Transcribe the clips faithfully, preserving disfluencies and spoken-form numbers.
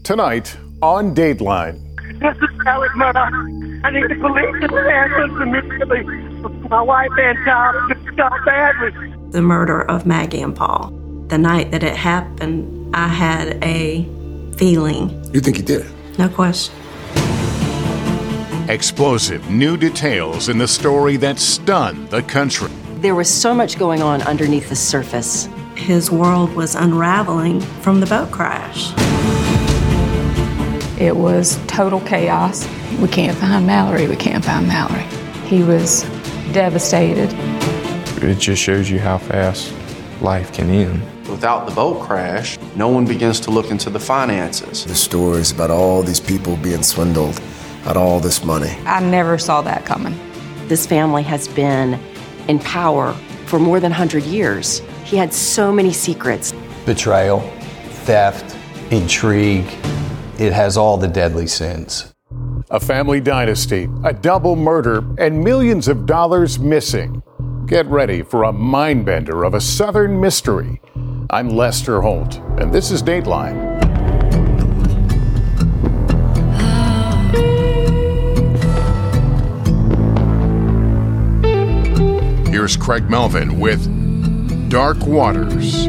Tonight on Dateline. This is Alec Murdaugh. I need the police to answer immediately. My wife and child just got badly. The murder of Maggie and Paul. The night that it happened, I had a feeling. You think he did it? No question. Explosive new details in the story that stunned the country. There was so much going on underneath the surface. His world was unraveling from the boat crash. It was total chaos. We can't find Mallory, we can't find Mallory. He was devastated. It just shows you how fast life can end. Without the boat crash, no one begins to look into the finances. The stories about all these people being swindled out of all this money. I never saw that coming. This family has been in power for more than one hundred years. He had so many secrets. Betrayal, theft, intrigue. It has all the deadly sins. A family dynasty, a double murder, and millions of dollars missing. Get ready for a mind-bender of a Southern mystery. I'm Lester Holt, and this is Dateline. Here's Craig Melvin with Dark Waters.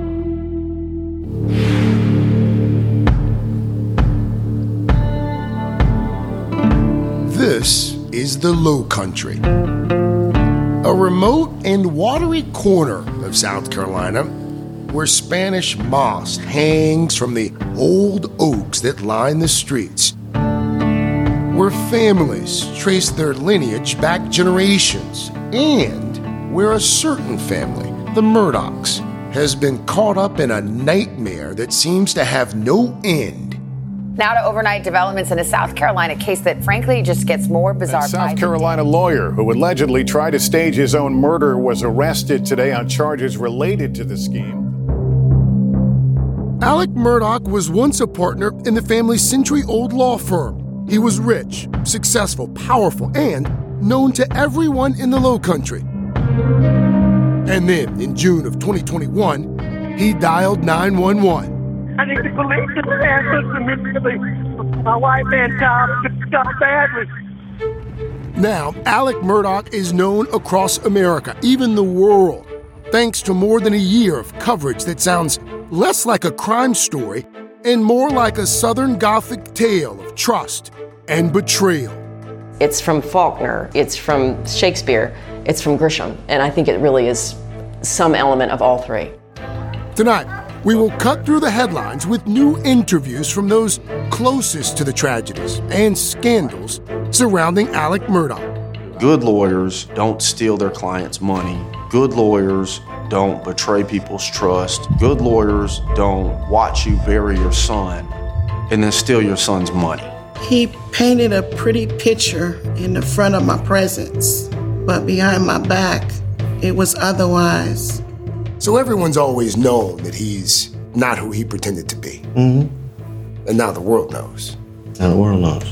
This is the Low Country, a remote and watery corner of South Carolina where Spanish moss hangs from the old oaks that line the streets, where families trace their lineage back generations, and where a certain family, the Murdaughs, has been caught up in a nightmare that seems to have no end. Now to overnight developments in a South Carolina case that frankly just gets more bizarre. A South Carolina lawyer who allegedly tried to stage his own murder was arrested today on charges related to the scheme. Alec Murdaugh was once a partner in the family's century-old law firm. He was rich, successful, powerful, and known to everyone in the Low Country. And then, in June of twenty twenty-one, he dialed nine one one. I need the police to answer immediately. My wife and child just got badly. Now, Alec Murdaugh is known across America, even the world, thanks to more than a year of coverage that sounds less like a crime story and more like a Southern Gothic tale of trust and betrayal. It's from Faulkner, it's from Shakespeare, it's from Grisham, and I think it really is some element of all three. Tonight, we will cut through the headlines with new interviews from those closest to the tragedies and scandals surrounding Alec Murdaugh. Good lawyers don't steal their clients' money. Good lawyers don't betray people's trust. Good lawyers don't watch you bury your son and then steal your son's money. He painted a pretty picture in the front of my presence, but behind my back, it was otherwise. So everyone's always known that he's not who he pretended to be. Mm-hmm. And now the world knows. And the world knows.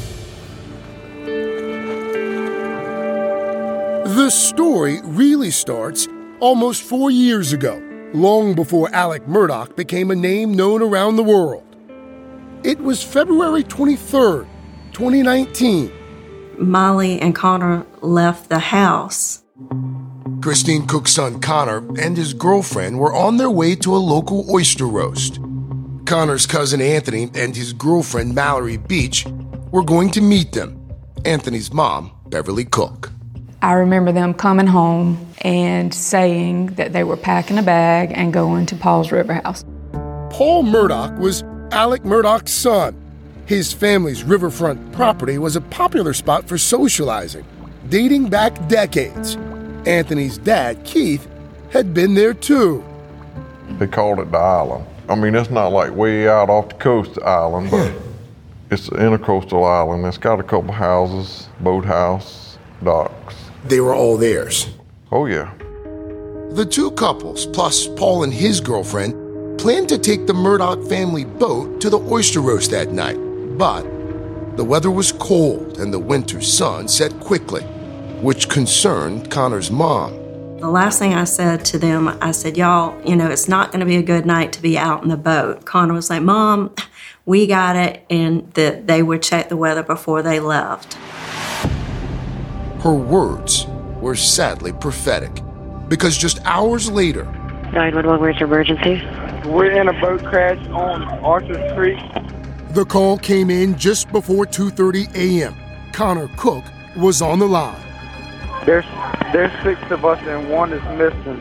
The story really starts almost four years ago, long before Alec Murdaugh became a name known around the world. It was February twenty-third, twenty nineteen. Molly and Connor left the house. Christine Cook's son Connor and his girlfriend were on their way to a local oyster roast. Connor's cousin Anthony and his girlfriend Mallory Beach were going to meet them. Anthony's mom, Beverly Cook. I remember them coming home and saying that they were packing a bag and going to Paul's River House. Paul Murdaugh was Alec Murdaugh's son. His family's riverfront property was a popular spot for socializing, dating back decades. Anthony's dad, Keith, had been there too. They called it the island. I mean, it's not like way out off the coast island, but it's an intercoastal island. It's got a couple houses, boathouse, docks. They were all theirs. Oh, yeah. The two couples, plus Paul and his girlfriend, planned to take the Murdaugh family boat to the oyster roast that night. But the weather was cold and the winter sun set quickly, which concerned Connor's mom. The last thing I said to them, I said, y'all, you know, it's not going to be a good night to be out in the boat. Connor was like, Mom, we got it, and that they would check the weather before they left. Her words were sadly prophetic, because just hours later, nine one one, where's your emergency? We're in a boat crash on Archer Creek. The call came in just before two thirty a.m. Connor Cook was on the line. There's there's six of us and one is missing.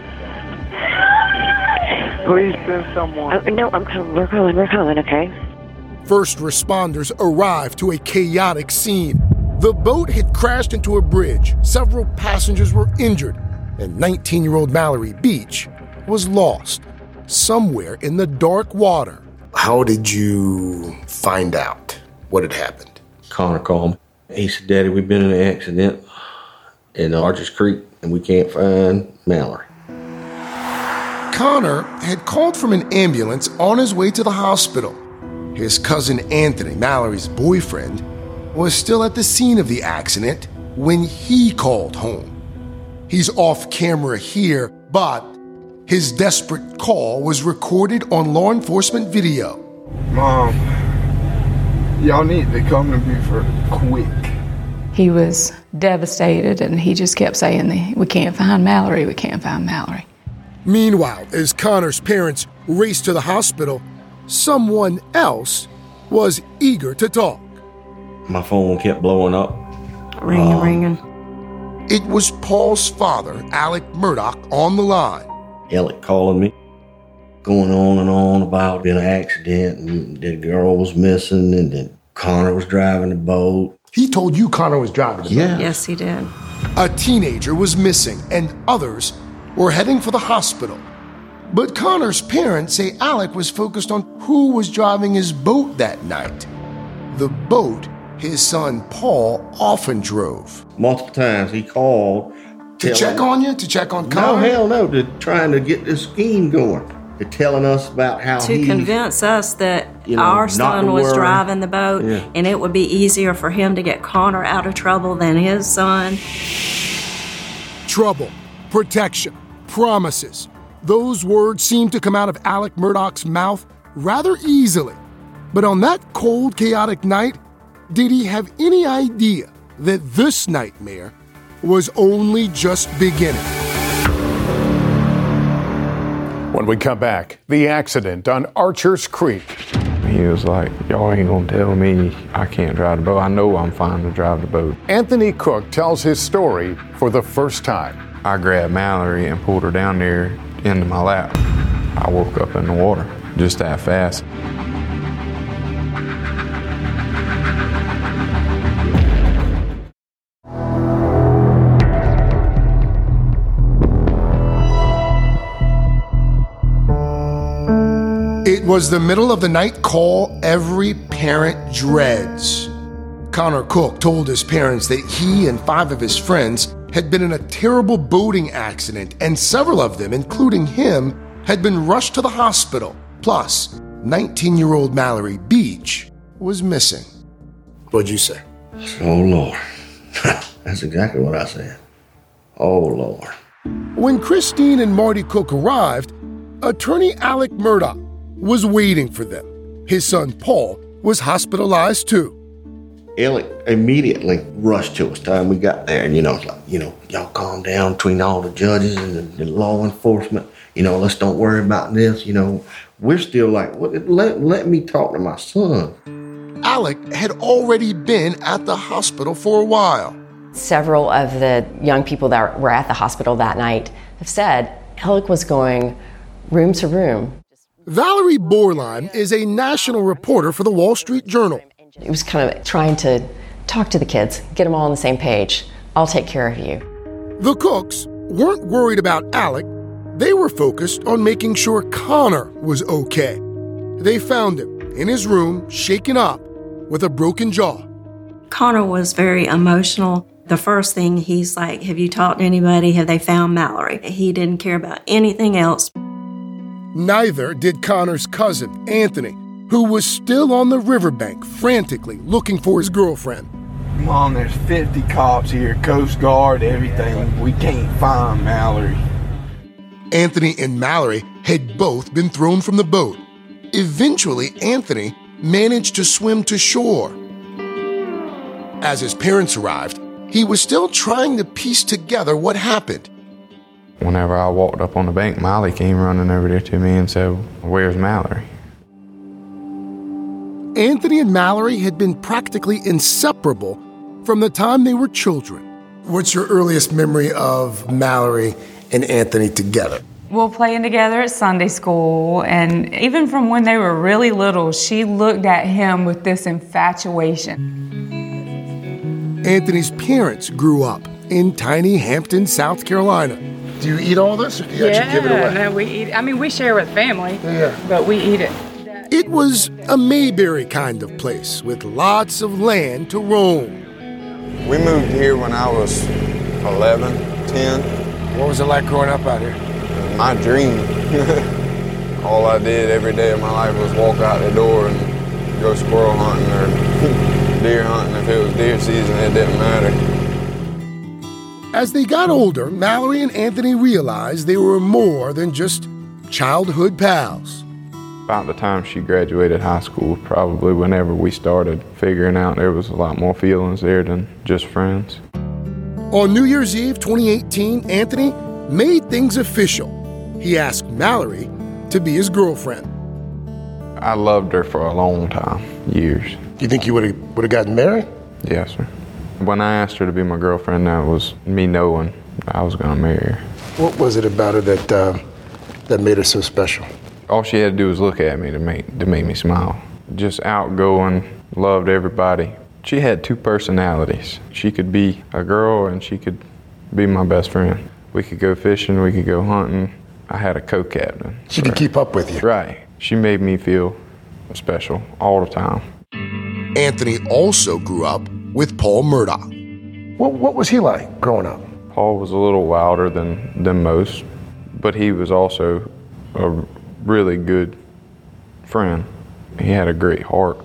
Please send someone. Oh, no, I'm coming. We're calling. We're calling. Okay. First responders arrived to a chaotic scene. The boat had crashed into a bridge. Several passengers were injured, and nineteen-year-old Mallory Beach was lost somewhere in the dark water. How did you find out what had happened? Connor called me. He said, Daddy, we've been in an accident in Arches Creek, and we can't find Mallory. Connor had called from an ambulance on his way to the hospital. His cousin Anthony, Mallory's boyfriend, was still at the scene of the accident when he called home. He's off camera here, but his desperate call was recorded on law enforcement video. Mom, y'all need to come to Beaufort quick. He was devastated, and he just kept saying, we can't find Mallory, we can't find Mallory. Meanwhile, as Connor's parents raced to the hospital, someone else was eager to talk. My phone kept blowing up. Ringing, um, ringing. It was Paul's father, Alec Murdoch, on the line. Alec calling me, going on and on about being an accident, and the girl was missing, and then Connor was driving the boat. He told you Connor was driving the yeah. boat? Yes, he did. A teenager was missing, and others were heading for the hospital. But Connor's parents say Alec was focused on who was driving his boat that night. The boat his son Paul often drove. Multiple times he called. To check on you? To check on Connor? No, hell no. To trying to get this scheme going. To telling us about how to he... To convince us that you know, our son was worry. driving the boat, yeah. and it would be easier for him to get Connor out of trouble than his son. Trouble, protection, promises. Those words seemed to come out of Alec Murdoch's mouth rather easily. But on that cold, chaotic night, did he have any idea that this nightmare was only just beginning? When we come back, the accident on Archers Creek. He was like, y'all ain't gonna tell me I can't drive the boat. I know I'm fine to drive the boat. Anthony Cook tells his story for the first time. I grabbed Mallory and pulled her down there into my lap. I woke up in the water just that fast. It was the middle of the night call every parent dreads. Connor Cook told his parents that he and five of his friends had been in a terrible boating accident, and several of them, including him, had been rushed to the hospital. Plus, nineteen-year-old Mallory Beach was missing. What'd you say? Oh, Lord. That's exactly what I said. Oh, Lord. When Christine and Marty Cook arrived, attorney Alec Murdoch was waiting for them. His son Paul was hospitalized too. Alec immediately rushed to us time we got there, and you know, it's like, you know, y'all calm down between all the judges and the, the law enforcement. You know, let's don't worry about this. You know, we're still like, let, let me talk to my son. Alec had already been at the hospital for a while. Several of the young people that were at the hospital that night have said Alec was going room to room. Valerie Borline is a national reporter for the Wall Street Journal. It was kind of trying to talk to the kids, get them all on the same page. I'll take care of you. The Cooks weren't worried about Alec. They were focused on making sure Connor was okay. They found him in his room, shaken up, with a broken jaw. Connor was very emotional. The first thing, he's like, have you talked to anybody? Have they found Mallory? He didn't care about anything else. Neither did Connor's cousin, Anthony, who was still on the riverbank frantically looking for his girlfriend. Mom, there's fifty cops here, Coast Guard, everything. We can't find Mallory. Anthony and Mallory had both been thrown from the boat. Eventually, Anthony managed to swim to shore. As his parents arrived, he was still trying to piece together what happened. Whenever I walked up on the bank, Molly came running over there to me and said, "Where's Mallory?" Anthony and Mallory had been practically inseparable from the time they were children. What's your earliest memory of Mallory and Anthony together? Well, playing together at Sunday school, and even from when they were really little, she looked at him with this infatuation. Anthony's parents grew up in tiny Hampton, South Carolina. Do you eat all this, or do you yeah, actually give it away? No, we eat. I mean, we share with family, yeah. but we eat it. It was a Mayberry kind of place with lots of land to roam. We moved here when I was eleven, ten. What was it like growing up out here? My dream. All I did every day of my life was walk out the door and go squirrel hunting or deer hunting. If it was deer season, it didn't matter. As they got older, Mallory and Anthony realized they were more than just childhood pals. About the time she graduated high school, probably whenever we started figuring out there was a lot more feelings there than just friends. On New Year's Eve twenty eighteen, Anthony made things official. He asked Mallory to be his girlfriend. I loved her for a long time, years. You think you would have would have gotten married? Yes, sir. When I asked her to be my girlfriend, that was me knowing I was going to marry her. What was it about her that uh, that made her so special? All she had to do was look at me to make to make me smile. Just outgoing, loved everybody. She had two personalities. She could be a girl and she could be my best friend. We could go fishing, we could go hunting. I had a co-captain. She could keep up with you. Right. She made me feel special all the time. Anthony also grew up with Paul Murdoch. What, what was he like growing up? Paul was a little wilder than, than most, but he was also a really good friend. He had a great heart.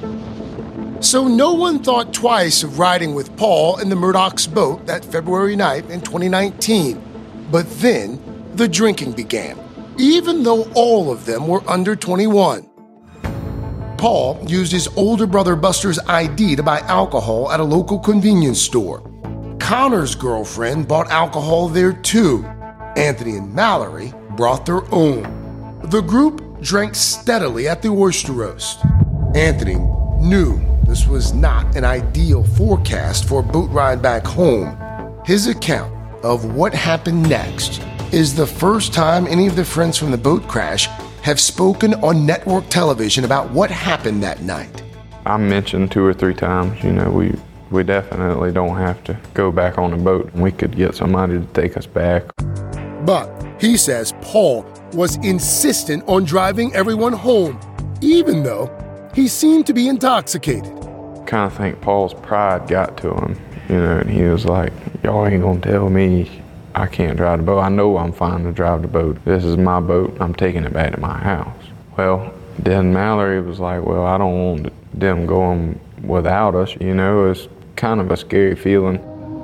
So no one thought twice of riding with Paul in the Murdoch's boat that February night in twenty nineteen. But then the drinking began, even though all of them were under twenty-one. Paul used his older brother Buster's I D to buy alcohol at a local convenience store. Connor's girlfriend bought alcohol there too. Anthony and Mallory brought their own. The group drank steadily at the oyster roast. Anthony knew this was not an ideal forecast for a boat ride back home. His account of what happened next is the first time any of the friends from the boat crash have spoken on network television about what happened that night. I mentioned two or three times, you know, we, we definitely don't have to go back on the boat. We could get somebody to take us back. But he says Paul was insistent on driving everyone home, even though he seemed to be intoxicated. Kind of think Paul's pride got to him, you know, and he was like, y'all ain't gonna tell me I can't drive the boat. I know I'm fine to drive the boat. This is my boat. I'm taking it back to my house. Well, then Mallory was like, well, I don't want them going without us, you know. It's kind of a scary feeling.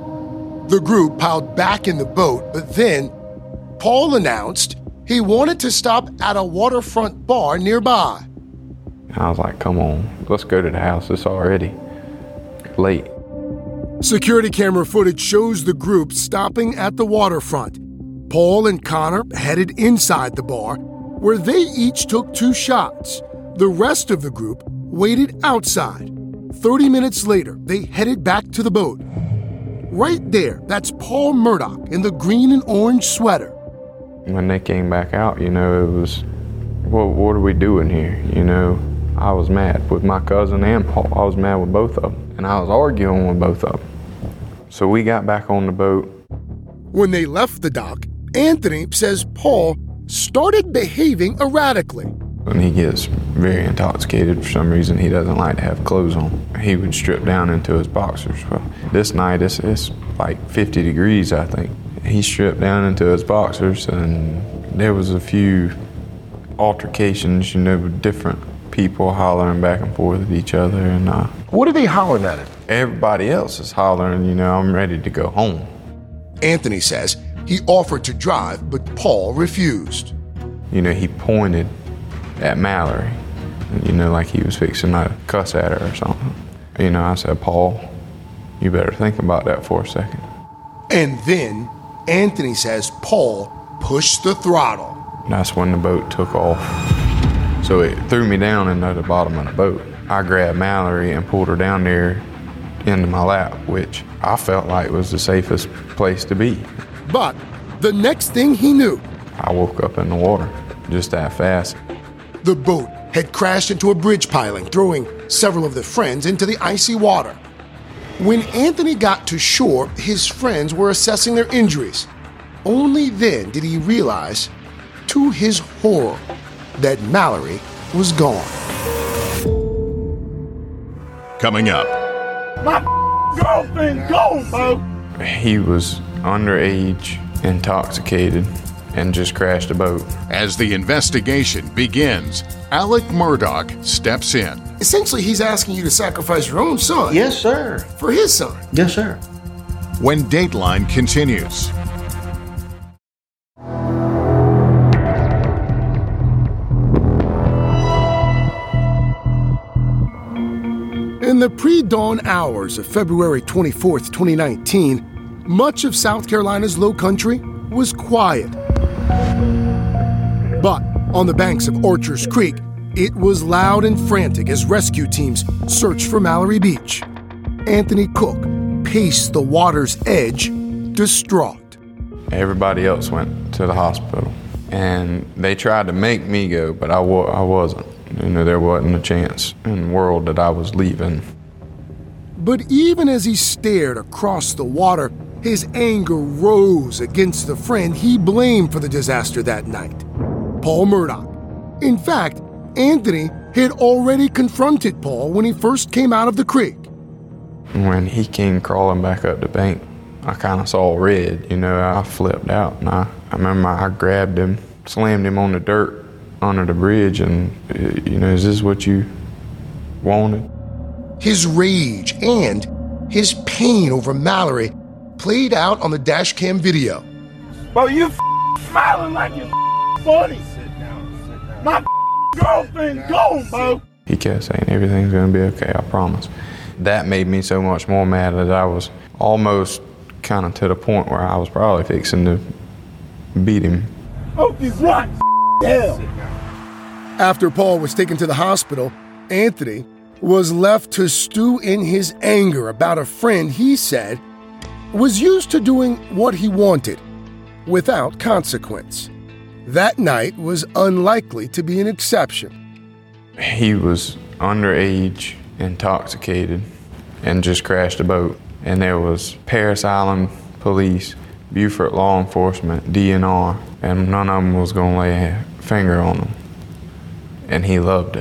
The group piled back in the boat, but then Paul announced he wanted to stop at a waterfront bar nearby. I was like, come on, let's go to the house. It's already late. Security camera footage shows the group stopping at the waterfront. Paul and Connor headed inside the bar, where they each took two shots. The rest of the group waited outside. Thirty minutes later, they headed back to the boat. Right there, that's Paul Murdoch in the green and orange sweater. When they came back out, you know, it was, well, what are we doing here? You know, I was mad with my cousin and Paul. I was mad with both of them. And I was arguing with both of them. So we got back on the boat. When they left the dock, Anthony says Paul started behaving erratically. When he gets very intoxicated, for some reason, he doesn't like to have clothes on. He would strip down into his boxers. Well, this night, it's, it's like fifty degrees, I think. He stripped down into his boxers, and there was a few altercations, you know, with different people hollering back and forth at each other. And uh, what are they hollering at him? Everybody else is hollering, you know, I'm ready to go home. Anthony says he offered to drive, but Paul refused. You know, he pointed at Mallory, you know, like he was fixing to cuss at her or something. You know, I said, Paul, you better think about that for a second. And then Anthony says Paul pushed the throttle. That's when the boat took off. So it threw me down into the bottom of the boat. I grabbed Mallory and pulled her down there into my lap, which I felt like was the safest place to be. But the next thing he knew, I woke up in the water just that fast. The boat had crashed into a bridge piling, throwing several of the friends into the icy water. When Anthony got to shore, his friends were assessing their injuries. Only then did he realize, to his horror, that Mallory was gone. Coming up. My girlfriend gone, bro. He was underage, intoxicated, and just crashed the boat. As the investigation begins, Alec Murdaugh steps in. Essentially, he's asking you to sacrifice your own son. Yes, sir. For his son. Yes, sir. When Dateline continues. In the pre-dawn hours of February twenty-fourth, twenty nineteen, much of South Carolina's Low Country was quiet. But on the banks of Archers Creek, it was loud and frantic as rescue teams searched for Mallory Beach. Anthony Cook paced the water's edge, distraught. Everybody else went to the hospital, and they tried to make me go, but I, wa- I wasn't. You know, there wasn't a chance in the world that I was leaving. But even as he stared across the water, his anger rose against the friend he blamed for the disaster that night, Paul Murdaugh. In fact, Anthony had already confronted Paul when he first came out of the creek. When he came crawling back up the bank, I kind of saw red, you know, I flipped out. And I, I remember I grabbed him, slammed him on the dirt under the bridge, and, you know, is this what you wanted? His rage and his pain over Mallory played out on the dash cam video. Bro, you f- smiling like you're f- funny. Sit down, sit down. My f- girlfriend gone, bro. He kept saying, everything's gonna be okay, I promise. That made me so much more mad that I was almost kind of to the point where I was probably fixing to beat him. Oh, he's right. Hell. After Paul was taken to the hospital, Anthony was left to stew in his anger about a friend he said was used to doing what he wanted without consequence. That night was unlikely to be an exception. He was underage, intoxicated, and just crashed the boat. And there was Parris Island Police, Beaufort Law Enforcement, D N R, and none of them was gonna lay a finger on him. And he loved it.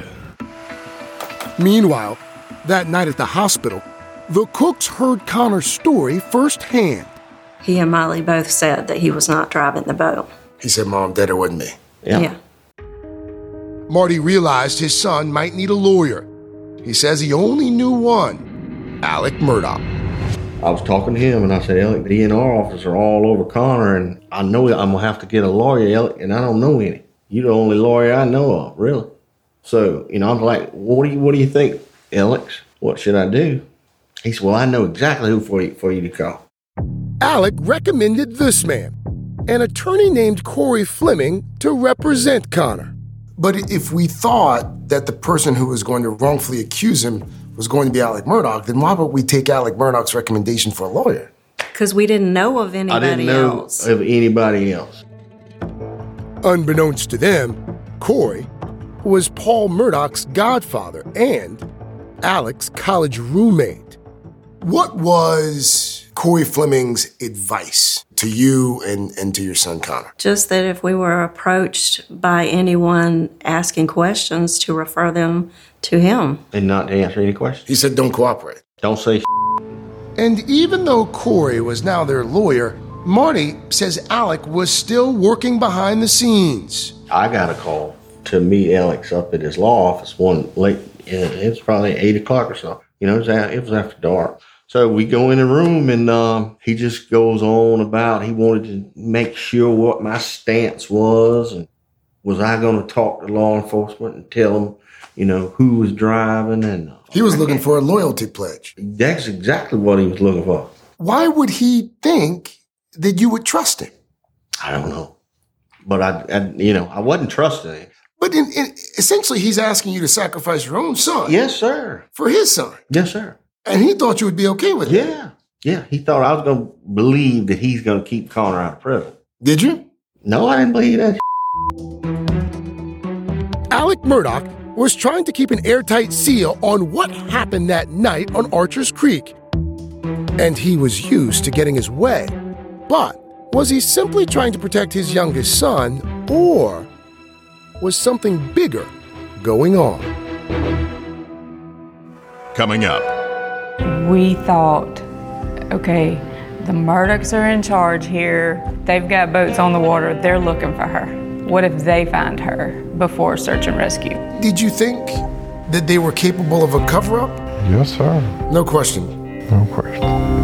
Meanwhile, that night at the hospital, the Cooks heard Connor's story firsthand. He and Molly both said that he was not driving the boat. He said, Mom, Dad, it wasn't me. Yeah. yeah. Marty realized his son might need a lawyer. He says he only knew one, Alec Murdaugh. I was talking to him, and I said, Alec, the D N R officers are all over Connor, and I know I'm going to have to get a lawyer, Alec, and I don't know any. You're the only lawyer I know of, really. So, you know, I'm like, what do you, what do you think, Alex? What should I do? He said, well, I know exactly who for you, for you to call. Alec recommended this man, an attorney named Corey Fleming, to represent Connor. But if we thought that the person who was going to wrongfully accuse him was going to be Alec Murdaugh, then why would we take Alec Murdaugh's recommendation for a lawyer? Because we didn't know of anybody I didn't know else. of anybody else. Unbeknownst to them, Corey was Paul Murdaugh's godfather and Alec's college roommate. What was Corey Fleming's advice to you and, and to your son, Connor? Just that if we were approached by anyone asking questions, to refer them to him. And not to answer any questions. He said, don't cooperate. Don't say And even though Corey was now their lawyer, Marty says Alec was still working behind the scenes. I got a call to meet Alex up at his law office one late. It was probably eight o'clock or so. You know, it was, it was after dark. So we go in the room, and um, he just goes on about he wanted to make sure what my stance was, and was I going to talk to law enforcement and tell them, you know, who was driving. And uh, he was looking for a loyalty pledge. That's exactly what he was looking for. Why would he think that you would trust him? I don't know. But, I, I you know, I wasn't trusting him. But in, in, essentially, he's asking you to sacrifice your own son. Yes, sir. For his son. Yes, sir. And he thought you would be okay with it. Yeah. Yeah. He thought I was going to believe that he's going to keep Connor out of prison. Did you? No, I didn't believe that. Alec Murdaugh was trying to keep an airtight seal on what happened that night on Archer's Creek. And he was used to getting his way. But was he simply trying to protect his youngest son, or was something bigger going on? Coming up. We thought, okay, the Murdaughs are in charge here. They've got boats on the water. They're looking for her. What if they find her before search and rescue? Did you think that they were capable of a cover-up? Yes, sir. No question. No question.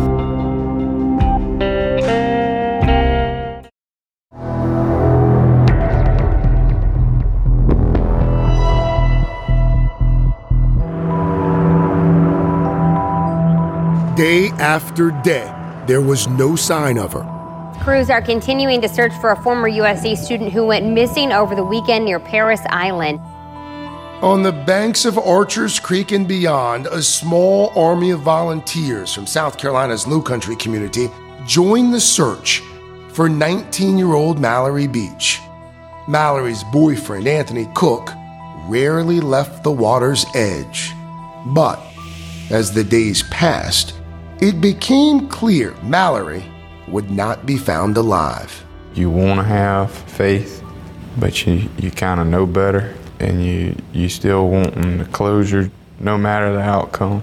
Day after day, there was no sign of her. Crews are continuing to search for a former U S C student who went missing over the weekend near Parris Island. On the banks of Archer's Creek and beyond, a small army of volunteers from South Carolina's Low Country community joined the search for nineteen-year-old Mallory Beach. Mallory's boyfriend, Anthony Cook, rarely left the water's edge. But as the days passed, it became clear Mallory would not be found alive. You want to have faith, but you, you kind of know better, and you, you still want the closure no matter the outcome.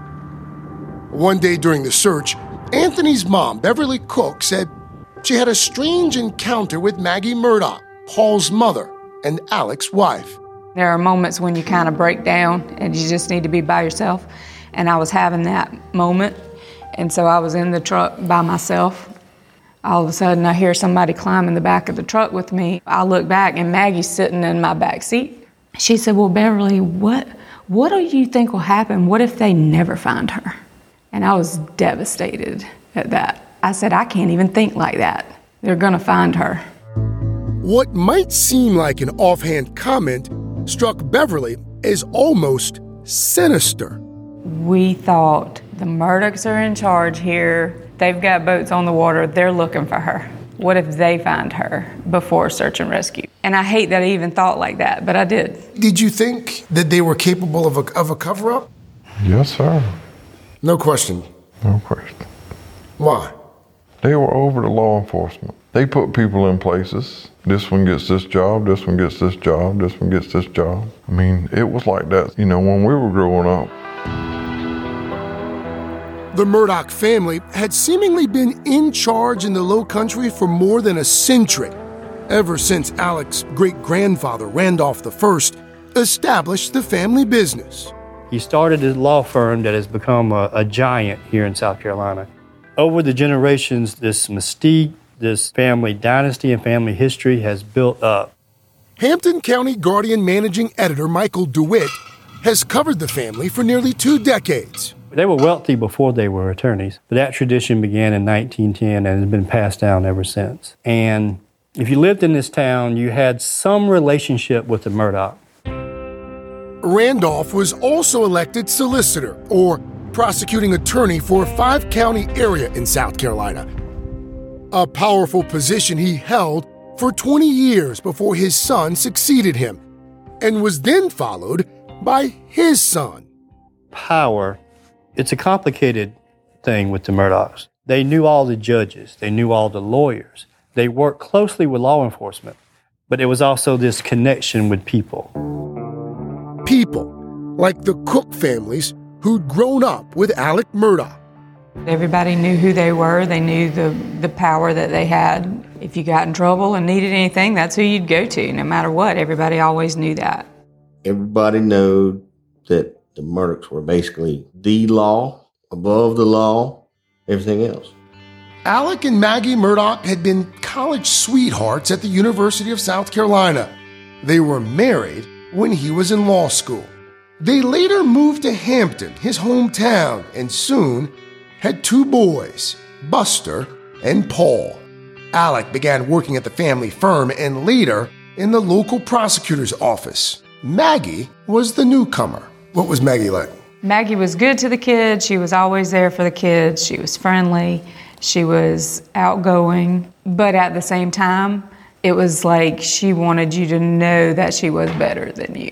One day during the search, Anthony's mom, Beverly Cook, said she had a strange encounter with Maggie Murdaugh, Paul's mother and Alec's wife. There are moments when you kind of break down and you just need to be by yourself, and I was having that moment, and so I was in the truck by myself. All of a sudden, I hear somebody climb in the back of the truck with me. I look back, and Maggie's sitting in my back seat. She said, well, Beverly, what, what do you think will happen? What if they never find her? And I was devastated at that. I said, I can't even think like that. They're gonna find her. What might seem like an offhand comment struck Beverly as almost sinister. We thought, the Murdaughs are in charge here. They've got boats on the water. They're looking for her. What if they find her before search and rescue? And I hate that I even thought like that, but I did. Did you think that they were capable of a, of a cover-up? Yes, sir. No question. No question. Why? They were over to law enforcement. They put people in places. This one gets this job, this one gets this job, this one gets this job. I mean, it was like that, you know, when we were growing up. The Murdaugh family had seemingly been in charge in the Low Country for more than a century, ever since Alec's great-grandfather, Randolph the First, established the family business. He started a law firm that has become a, a giant here in South Carolina. Over the generations, this mystique, this family dynasty and family history has built up. Hampton County Guardian Managing Editor Michael DeWitt has covered the family for nearly two decades. They were wealthy before they were attorneys, but that tradition began in nineteen ten and has been passed down ever since. And if you lived in this town, you had some relationship with the Murdaugh. Randolph was also elected solicitor, or prosecuting attorney, for a five-county area in South Carolina. A powerful position he held for twenty years before his son succeeded him, and was then followed by his son. Power. It's a complicated thing with the Murdaughs. They knew all the judges. They knew all the lawyers. They worked closely with law enforcement, but it was also this connection with people. People like the Cook families who'd grown up with Alec Murdaugh. Everybody knew who they were. They knew the, the power that they had. If you got in trouble and needed anything, that's who you'd go to, no matter what. Everybody always knew that. Everybody knew that the Murdaughs were basically the law, above the law, everything else. Alec and Maggie Murdaugh had been college sweethearts at the University of South Carolina. They were married when he was in law school. They later moved to Hampton, his hometown, and soon had two boys, Buster and Paul. Alec began working at the family firm and later in the local prosecutor's office. Maggie was the newcomer. What was Maggie like? Maggie was good to the kids. She was always there for the kids. She was friendly. She was outgoing. But at the same time, it was like she wanted you to know that she was better than you.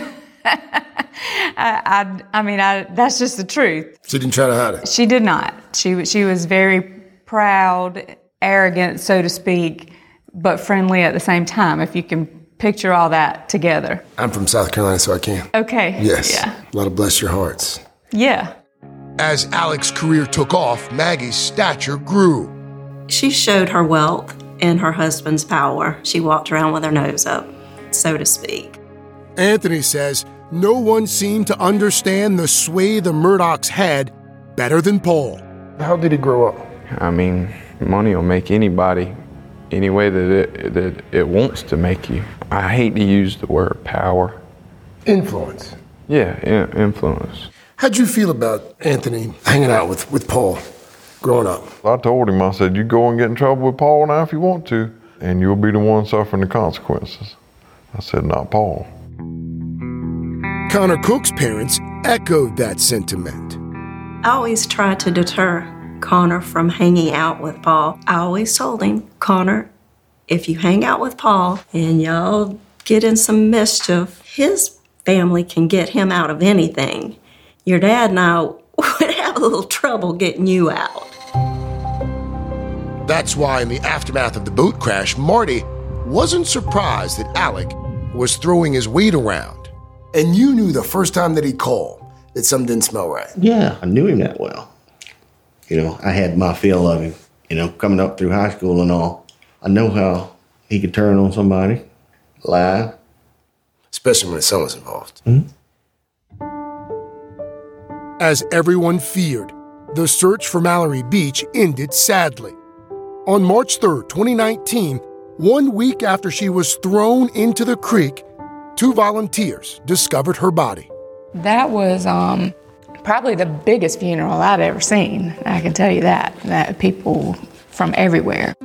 I, I, I mean, I, that's just the truth. She didn't try to hide it? She did not. She, she was very proud, arrogant, so to speak, but friendly at the same time, if you can picture all that together. I'm from South Carolina, so I can. Okay. Yes. Yeah. A lot of bless your hearts. Yeah. As Alec's career took off, Maggie's stature grew. She showed her wealth and her husband's power. She walked around with her nose up, so to speak. Anthony says no one seemed to understand the sway the Murdaughs had better than Paul. How did he grow up? I mean, money will make anybody any way that it, that it wants to make you. I hate to use the word power. Influence. Yeah, yeah, influence. How'd you feel about Anthony hanging out with, with Paul growing up? I told him, I said, you go and get in trouble with Paul now if you want to, and you'll be the one suffering the consequences. I said, not Paul. Connor Cook's parents echoed that sentiment. I always tried to deter Connor from hanging out with Paul. I always told him, Connor, if you hang out with Paul and y'all get in some mischief, his family can get him out of anything. Your dad and I would have a little trouble getting you out. That's why in the aftermath of the boat crash, Marty wasn't surprised that Alec was throwing his weight around. And you knew the first time that he called that something didn't smell right. Yeah, I knew him that well. You know, I had my feel of him, you know, coming up through high school and all. I know how he could turn on somebody, lie. Especially when someone's involved. Mm-hmm. As everyone feared, the search for Mallory Beach ended sadly. On March third, twenty nineteen, one week after she was thrown into the creek, two volunteers discovered her body. That was um, probably the biggest funeral I'd ever seen. I can tell you that. That people from everywhere.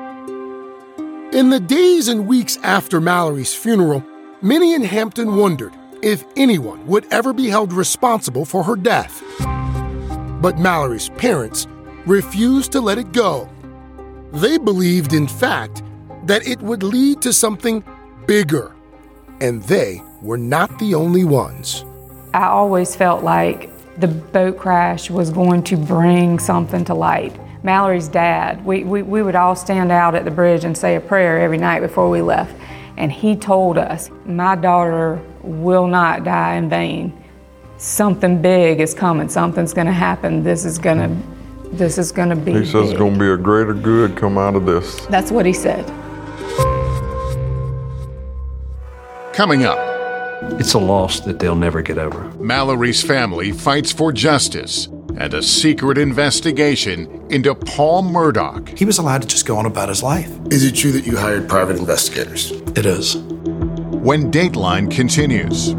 In the days and weeks after Mallory's funeral, many in Hampton wondered if anyone would ever be held responsible for her death. But Mallory's parents refused to let it go. They believed, in fact, that it would lead to something bigger. And they were not the only ones. I always felt like the boat crash was going to bring something to light. Mallory's dad, we, we, we would all stand out at the bridge and say a prayer every night before we left. And he told us, my daughter will not die in vain. Something big is coming. Something's going to happen. This is going to, this is going to be He says big. it's going to be a greater good come out of this. That's what he said. Coming up. It's a loss that they'll never get over. Mallory's family fights for justice and a secret investigation into Paul Murdaugh. He was allowed to just go on about his life. Is it true that you hired private investigators? It is. When Dateline continues.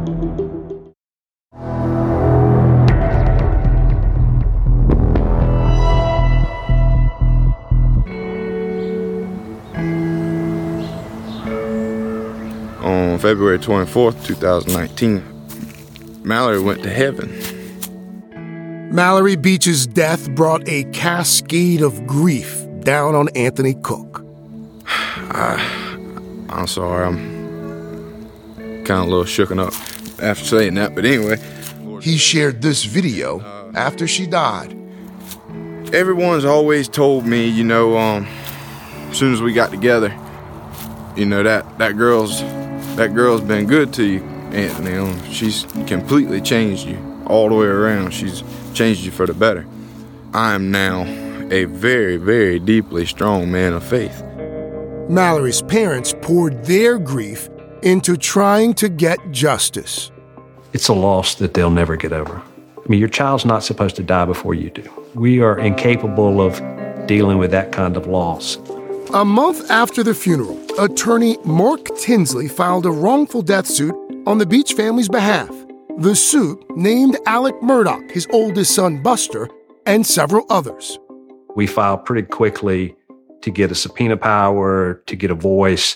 On February twenty-fourth, twenty nineteen, Mallory went to heaven. Mallory Beach's death brought a cascade of grief down on Anthony Cook. I, I'm sorry, I'm kind of a little shooken up after saying that, but anyway. He shared this video after she died. Everyone's always told me, you know, um, as soon as we got together, you know, that, that girl's that girl's been good to you, Anthony. Um, she's completely changed you all the way around. She's changed you for the better. I am now a very, very deeply strong man of faith. Mallory's parents poured their grief into trying to get justice. It's a loss that they'll never get over. I mean, your child's not supposed to die before you do. We are incapable of dealing with that kind of loss. A month after the funeral, attorney Mark Tinsley filed a wrongful death suit on the Beach family's behalf. The suit named Alec Murdaugh, his oldest son Buster, and several others. We filed pretty quickly to get a subpoena power, to get a voice,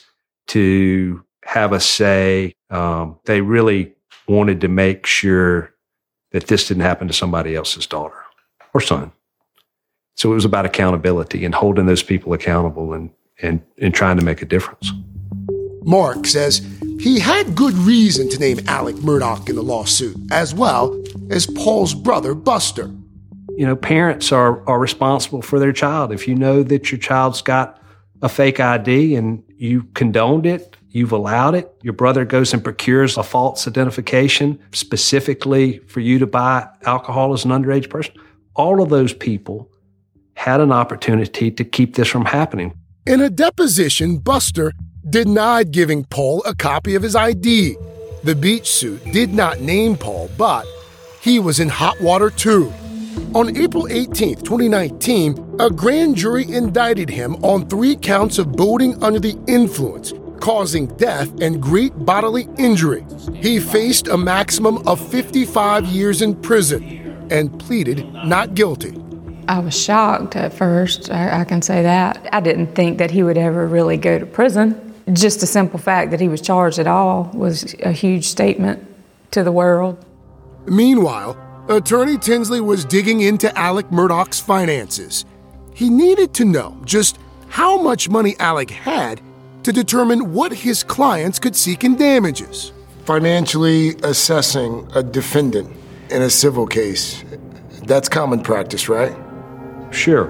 to have a say. Um, they really wanted to make sure that this didn't happen to somebody else's daughter or son. So it was about accountability and holding those people accountable and, and, and trying to make a difference. Mark says he had good reason to name Alec Murdaugh in the lawsuit, as well as Paul's brother, Buster. You know, parents are, are responsible for their child. If you know that your child's got a fake I D and you condoned it, you've allowed it, your brother goes and procures a false identification specifically for you to buy alcohol as an underage person, all of those people had an opportunity to keep this from happening. In a deposition, Buster denied giving Paul a copy of his I D. The Beach suit did not name Paul, but he was in hot water too. On April eighteenth, twenty nineteen, a grand jury indicted him on three counts of boating under the influence, causing death and great bodily injury. He faced a maximum of fifty-five years in prison and pleaded not guilty. I was shocked at first, I, I can say that. I didn't think that he would ever really go to prison. Just the simple fact that he was charged at all was a huge statement to the world. Meanwhile, attorney Tinsley was digging into Alec Murdaugh's finances. He needed to know just how much money Alec had to determine what his clients could seek in damages. Financially assessing a defendant in a civil case, that's common practice, right? Sure.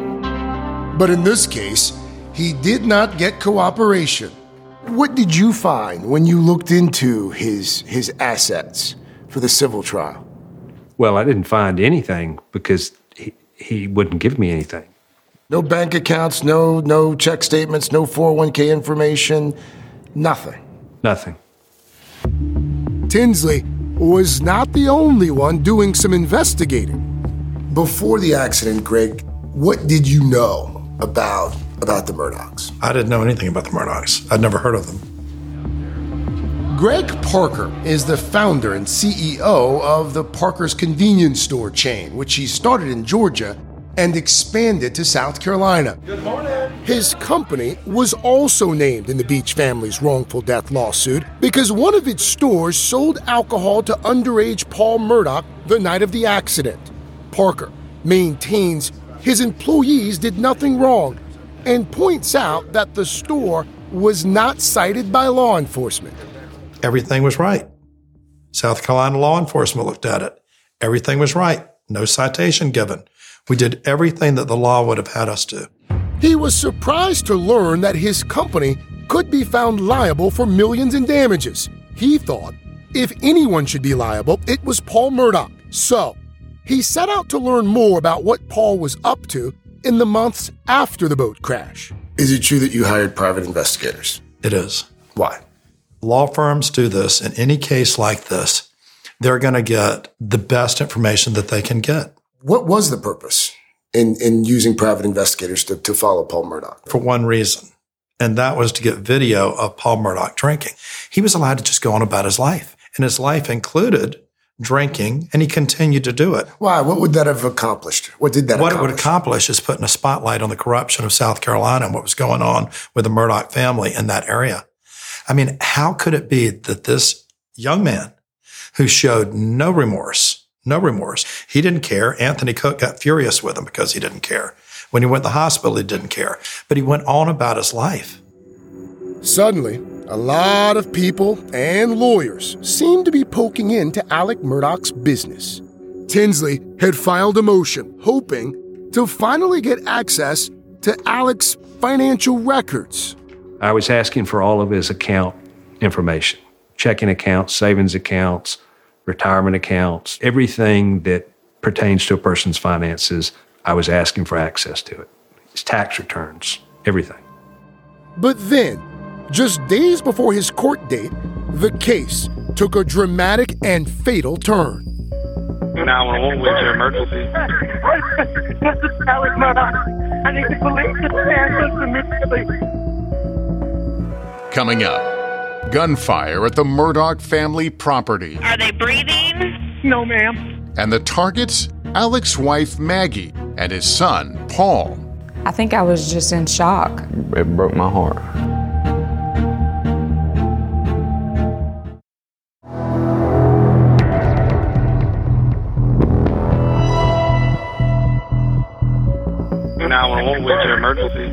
But in this case, he did not get cooperation. What did you find when you looked into his his assets for the civil trial? Well, I didn't find anything because he, he wouldn't give me anything. No bank accounts, no no check statements, no four oh one k information, nothing. Nothing. Tinsley was not the only one doing some investigating. Before the accident, Greg, what did you know about about the Murdaughs? I didn't know anything about the Murdaughs. I'd never heard of them. Greg Parker is the founder and C E O of the Parker's convenience store chain, which he started in Georgia and expanded to South Carolina. Good morning. His company was also named in the Beach family's wrongful death lawsuit because one of its stores sold alcohol to underage Paul Murdaugh the night of the accident. Parker maintains his employees did nothing wrong and points out that the store was not cited by law enforcement. Everything was right. South Carolina law enforcement looked at it. Everything was right. No citation given. We did everything that the law would have had us do. He was surprised to learn that his company could be found liable for millions in damages. He thought if anyone should be liable, it was Paul Murdaugh. So he set out to learn more about what Paul was up to in the months after the boat crash. Is it true that you hired private investigators? It is. Why? Law firms do this. In any case like this, they're going to get the best information that they can get. What was the purpose in, in using private investigators to, to follow Paul Murdaugh? For one reason, and that was to get video of Paul Murdaugh drinking. He was allowed to just go on about his life, and his life included drinking, and he continued to do it. Why? What would that have accomplished? What did that what accomplish? What it would accomplish is putting a spotlight on the corruption of South Carolina and what was going on with the Murdaugh family in that area. I mean, how could it be that this young man who showed no remorse, no remorse, he didn't care. Anthony Cook got furious with him because he didn't care. When he went to the hospital, he didn't care. But he went on about his life. Suddenly, a lot of people and lawyers seemed to be poking into Alec Murdaugh's business. Tinsley had filed a motion hoping to finally get access to Alec's financial records. I was asking for all of his account information, checking accounts, savings accounts, retirement accounts, everything that pertains to a person's finances I was asking for access to it. His tax returns, everything. But then, just days before his court date, the case took a dramatic and fatal turn. nine one one, where's your emergency? This is Alex Murdoch. I need the police to answer immediately. Coming up, gunfire at the Murdoch family property. Are they breathing? No, ma'am. And the targets, Alex's wife Maggie and his son Paul. I think I was just in shock. It broke my heart. nine one one, where's your emergency?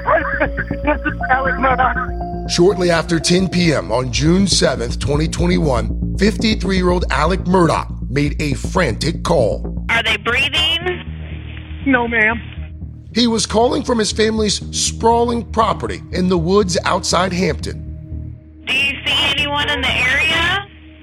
This is Alex Murdoch. Shortly after ten p.m. on June seventh, twenty twenty-one, fifty-three-year-old Alec Murdoch made a frantic call. Are they breathing? No, ma'am. He was calling from his family's sprawling property in the woods outside Hampton. Do you see anyone in the area?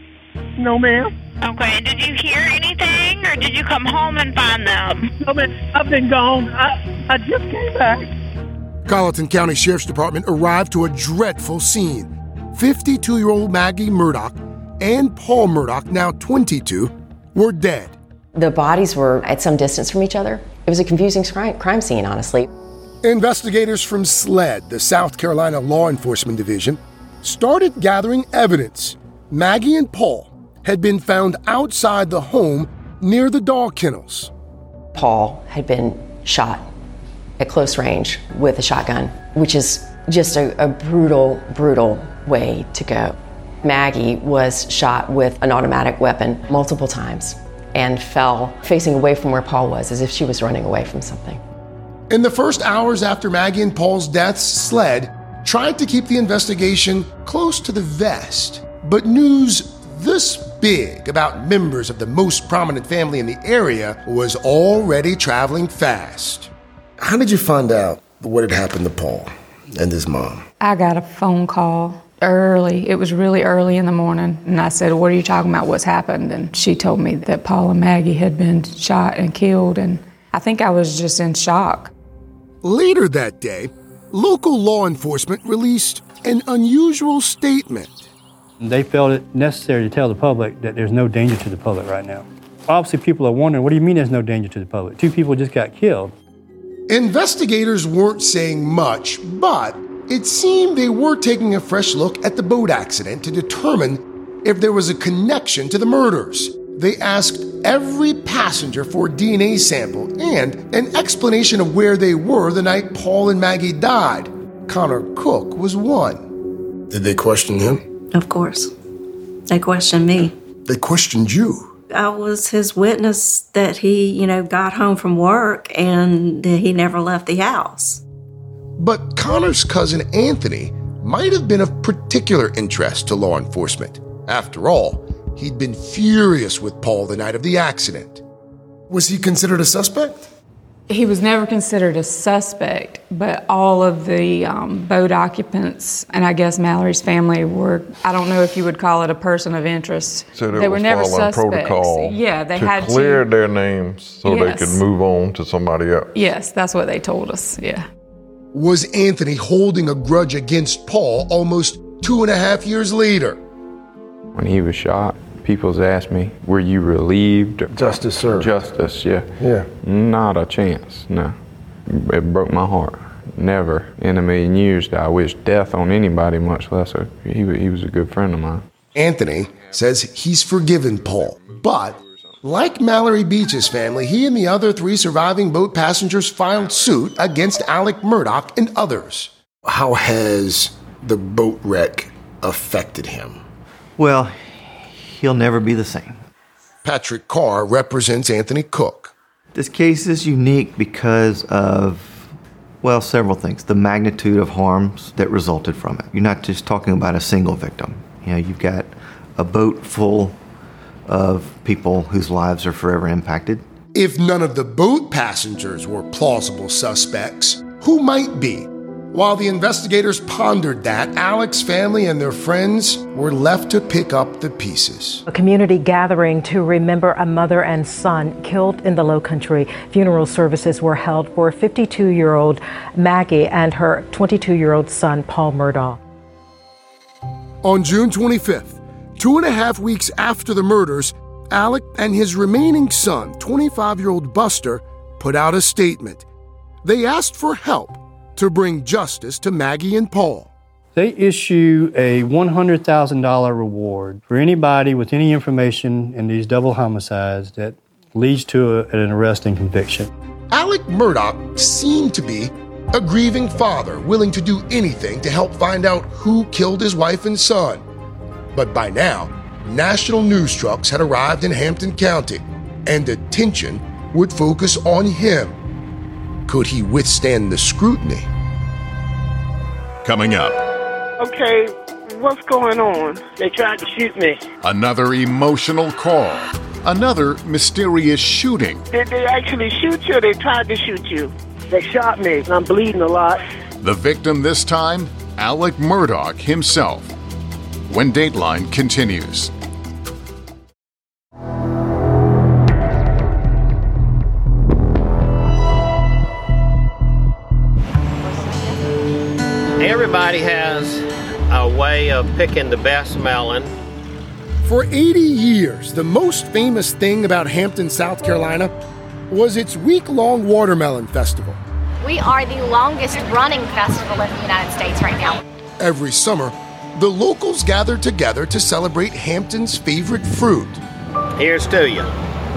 No, ma'am. Okay, did you hear anything, or did you come home and find them? No, ma'am. I've been gone. I, I just came back. Colleton County Sheriff's Department arrived to a dreadful scene. fifty-two-year-old Maggie Murdoch and Paul Murdoch, now twenty-two, were dead. The bodies were at some distance from each other. It was a confusing crime scene, honestly. Investigators from SLED, the South Carolina Law Enforcement Division, started gathering evidence. Maggie and Paul had been found outside the home near the dog kennels. Paul had been shot at close range with a shotgun, which is just a, a brutal, brutal way to go. Maggie was shot with an automatic weapon multiple times and fell facing away from where Paul was, as if she was running away from something. In the first hours after Maggie and Paul's deaths, SLED tried to keep the investigation close to the vest. But news this big about members of the most prominent family in the area was already traveling fast. How did you find out what had happened to Paul and his mom? I got a phone call early. It was really early in the morning. And I said, what are you talking about? What's happened? And she told me that Paul and Maggie had been shot and killed. And I think I was just in shock. Later that day, local law enforcement released an unusual statement. They felt it necessary to tell the public that there's no danger to the public right now. Obviously, people are wondering, what do you mean there's no danger to the public? Two people just got killed. Investigators weren't saying much, but it seemed they were taking a fresh look at the boat accident to determine if there was a connection to the murders. They asked every passenger for a D N A sample and an explanation of where they were the night Paul and Maggie died. Connor Cook was one. Did they question him? Of course. They questioned me. They questioned you? I was his witness that he, you know, got home from work and that he never left the house. But Connor's cousin Anthony might have been of particular interest to law enforcement. After all, he'd been furious with Paul the night of the accident. Was he considered a suspect? He was never considered a suspect, but all of the um, boat occupants, and I guess Mallory's family were, I don't know if you would call it a person of interest. So they were never suspects. Protocol yeah, they to had clear to, their names so yes. they could move on to somebody else. Yes, that's what they told us, yeah. Was Anthony holding a grudge against Paul almost two and a half years later? When he was shot, people's asked me, were you relieved? Justice served. Justice, yeah. Yeah. Not a chance, no. It broke my heart. Never in a million years did I wish death on anybody, much less a, he, he was a good friend of mine. Anthony says he's forgiven Paul, but like Mallory Beach's family, he and the other three surviving boat passengers filed suit against Alec Murdoch and others. How has the boat wreck affected him? Well, he'll never be the same. Patrick Carr represents Anthony Cook. This case is unique because of, well, several things. The magnitude of harms that resulted from it. You're not just talking about a single victim. You know, you've got a boat full of people whose lives are forever impacted. If none of the boat passengers were plausible suspects, who might be? While the investigators pondered that, Alec's family and their friends were left to pick up the pieces. A community gathering to remember a mother and son killed in the Lowcountry. Funeral services were held for fifty-two-year-old Maggie and her twenty-two-year-old son, Paul Murdaugh. On June twenty-fifth, two and a half weeks after the murders, Alec and his remaining son, twenty-five-year-old Buster, put out a statement. They asked for help to bring justice to Maggie and Paul. They issue a one hundred thousand dollars reward for anybody with any information in these double homicides that leads to a, an arrest and conviction. Alec Murdaugh seemed to be a grieving father willing to do anything to help find out who killed his wife and son. But by now, national news trucks had arrived in Hampton County, and attention would focus on him. Could he withstand the scrutiny? Coming up. Okay, what's going on? They tried to shoot me. Another emotional call. Another mysterious shooting. Did they actually shoot you or they tried to shoot you? They shot me and I'm bleeding a lot. The victim this time, Alec Murdaugh himself. When Dateline continues. Everybody has a way of picking the best melon. For eighty years, the most famous thing about Hampton, South Carolina, was its week-long watermelon festival. We are the longest running festival in the United States right now. Every summer, the locals gather together to celebrate Hampton's favorite fruit. Here's to you.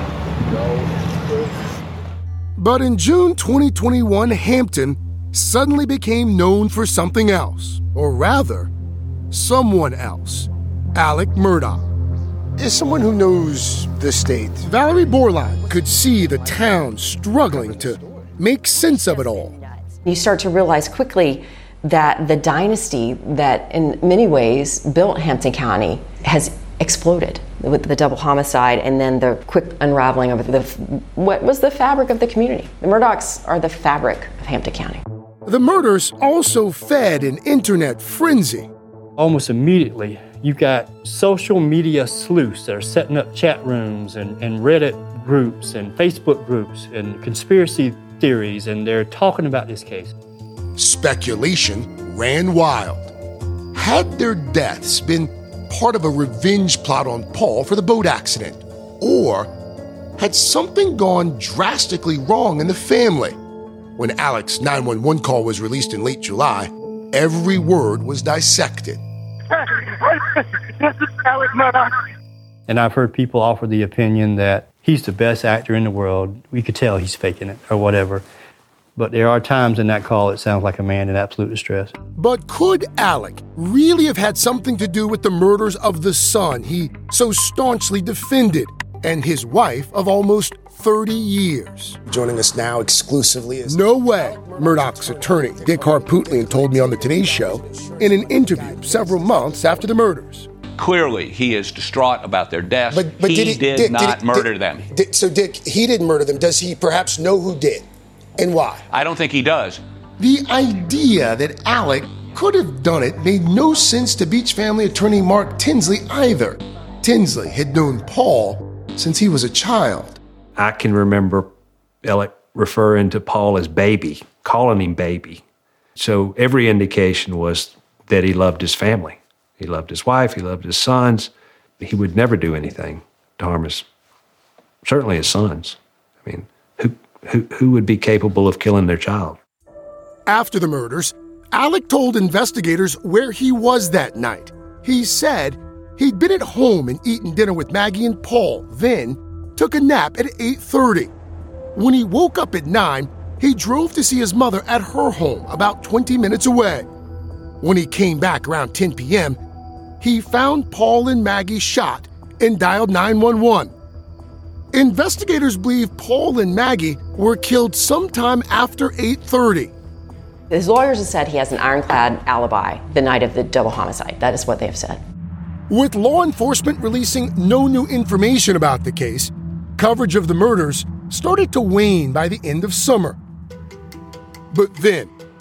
But in June twenty twenty-one, Hampton suddenly became known for something else, or rather, someone else. Alec Murdaugh. As someone who knows the state, Valerie Borland could see the town struggling to make sense of it all. You start to realize quickly that the dynasty that in many ways built Hampton County has exploded with the double homicide and then the quick unraveling of the what was the fabric of the community. The Murdaughs are the fabric of Hampton County. The murders also fed an internet frenzy. Almost immediately, you've got social media sleuths that are setting up chat rooms and, and Reddit groups and Facebook groups and conspiracy theories, and they're talking about this case. Speculation ran wild. Had their deaths been part of a revenge plot on Paul for the boat accident? Or had something gone drastically wrong in the family? When Alec's nine one one call was released in late July, every word was dissected. This is Alec Murdaugh. And I've heard people offer the opinion that he's the best actor in the world. We could tell he's faking it or whatever. But there are times in that call it sounds like a man in absolute distress. But could Alec really have had something to do with the murders of the son he so staunchly defended and his wife of almost thirty years? Joining us now exclusively is... No way, Murdaugh's attorney, Dick Harpootlian, told me on the Today Show in an interview several months after the murders. Clearly, he is distraught about their deaths. But, but he did, he, did Dick, not did, murder did, them. Did, so, Dick, he didn't murder them. Does he perhaps know who did and why? I don't think he does. The idea that Alec could have done it made no sense to Beach family attorney Mark Tinsley either. Tinsley had known Paul since he was a child. I can remember Alec referring to Paul as baby, calling him baby. So every indication was that he loved his family. He loved his wife, he loved his sons. He would never do anything to harm his, certainly his sons. I mean, who, who, who would be capable of killing their child? After the murders, Alec told investigators where he was that night. He said he'd been at home and eaten dinner with Maggie and Paul, then took a nap at eight thirty. When he woke up at nine, he drove to see his mother at her home about twenty minutes away. When he came back around ten p.m., he found Paul and Maggie shot and dialed nine one one. Investigators believe Paul and Maggie were killed sometime after eight thirty. His lawyers have said he has an ironclad alibi the night of the double homicide. That is what they have said. With law enforcement releasing no new information about the case, coverage of the murders started to wane by the end of summer. But then,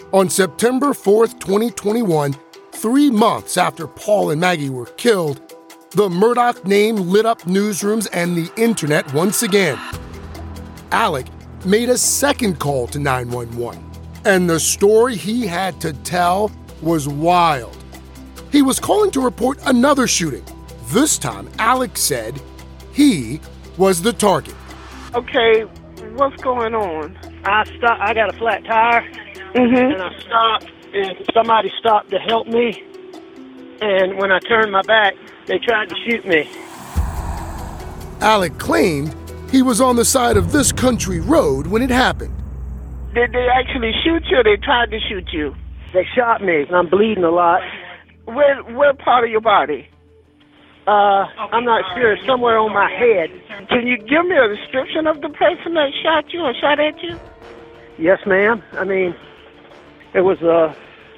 On September fourth, twenty twenty-one, three months after Paul and Maggie were killed, the Murdaugh name lit up newsrooms and the internet once again. Alec made a second call to nine one one, and the story he had to tell was wild. He was calling to report another shooting. This time, Alec said he was the target. Okay, what's going on? I stopped. I got a flat tire, Mm-hmm. and I stopped, and somebody stopped to help me. And when I turned my back, they tried to shoot me. Alec claimed he was on the side of this country road when it happened. Did they actually shoot you or they tried to shoot you? They shot me, and I'm bleeding a lot. Where, where part of your body? Uh, I'm not sure. Somewhere on my head. Can you give me a description of the person that shot you or shot at you? Yes, ma'am. I mean, it was a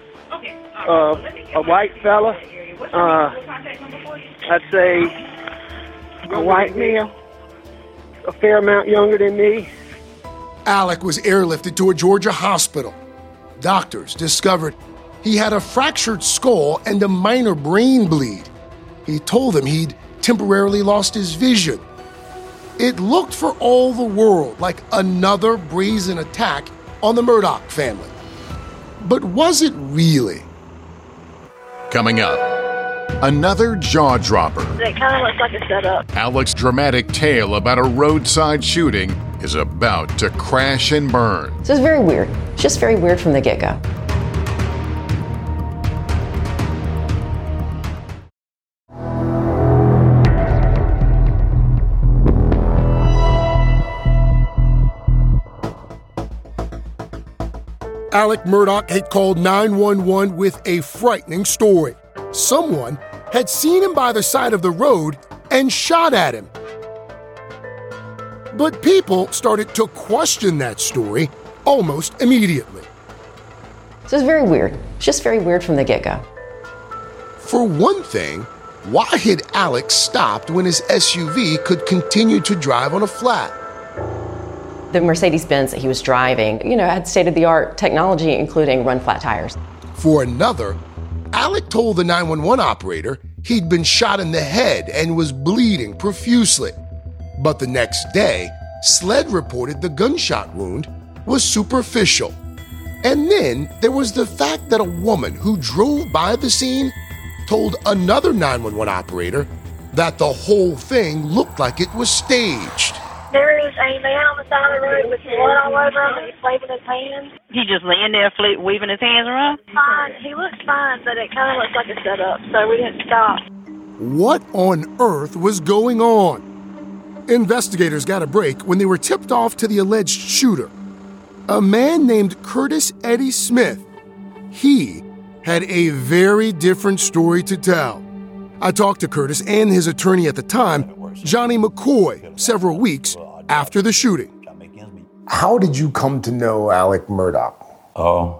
a, a white fella. Uh, I'd say a white male, a fair amount younger than me. Alec was airlifted to a Georgia hospital. Doctors discovered he had a fractured skull and a minor brain bleed. He told them he'd temporarily lost his vision. It looked for all the world like another brazen attack on the Murdaugh family. But was it really? Coming up, another jaw-dropper. It kind of looks like a setup. Alec's dramatic tale about a roadside shooting is about to crash and burn. So it's very weird. It's just very weird from the get-go. Alec Murdaugh had called nine one one with a frightening story. Someone had seen him by the side of the road and shot at him. But people started to question that story almost immediately. So it's very weird. It's just very weird from the get-go. For one thing, why had Alec stopped when his S U V could continue to drive on a flat? The Mercedes-Benz that he was driving, you know, had state-of-the-art technology, including run-flat tires. For another, Alec told the nine one one operator he'd been shot in the head and was bleeding profusely. But the next day, SLED reported the gunshot wound was superficial. And then there was the fact that a woman who drove by the scene told another nine one one operator that the whole thing looked like it was staged. There is a man on the side of the road with blood all over him, and he's waving his hands. He just laying there, fle- waving his hands around? Fine. He looks fine, but it kind of looks like a setup, so we didn't stop. What on earth was going on? Investigators got a break when they were tipped off to the alleged shooter, a man named Curtis Eddie Smith. He had a very different story to tell. I talked to Curtis and his attorney at the time, Johnny McCoy, several weeks after the shooting. How did you come to know Alec Murdaugh? Uh,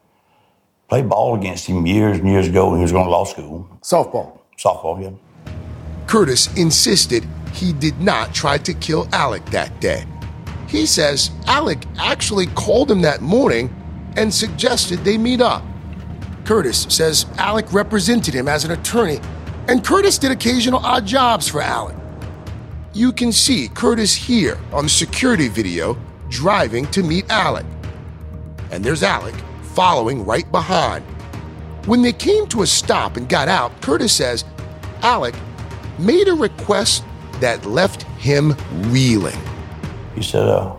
played ball against him years and years ago when he was going to law school. Softball? Softball, yeah. Curtis insisted he did not try to kill Alec that day. He says Alec actually called him that morning and suggested they meet up. Curtis says Alec represented him as an attorney, and Curtis did occasional odd jobs for Alec. You can see Curtis here on the security video driving to meet Alec. And there's Alec following right behind. When they came to a stop and got out, Curtis says Alec made a request that left him reeling. He said, uh,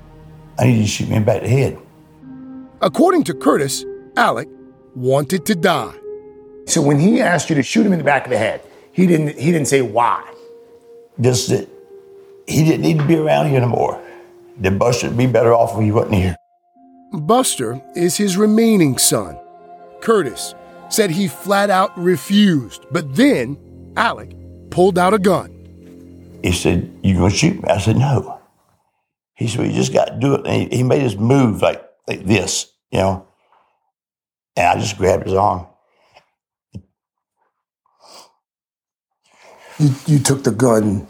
I need you to shoot me in the back of the head. According to Curtis, Alec wanted to die. So when he asked you to shoot him in the back of the head, he didn't he didn't say why? Just that he didn't need to be around here anymore. That Buster would be better off if he wasn't here. Buster is his remaining son. Curtis said he flat out refused, but then Alec pulled out a gun. He said, you gonna shoot me? I said, no. He said, well, you just got to do it. And he, he made his move like, like this, you know. And I just grabbed his arm. You, you took the gun,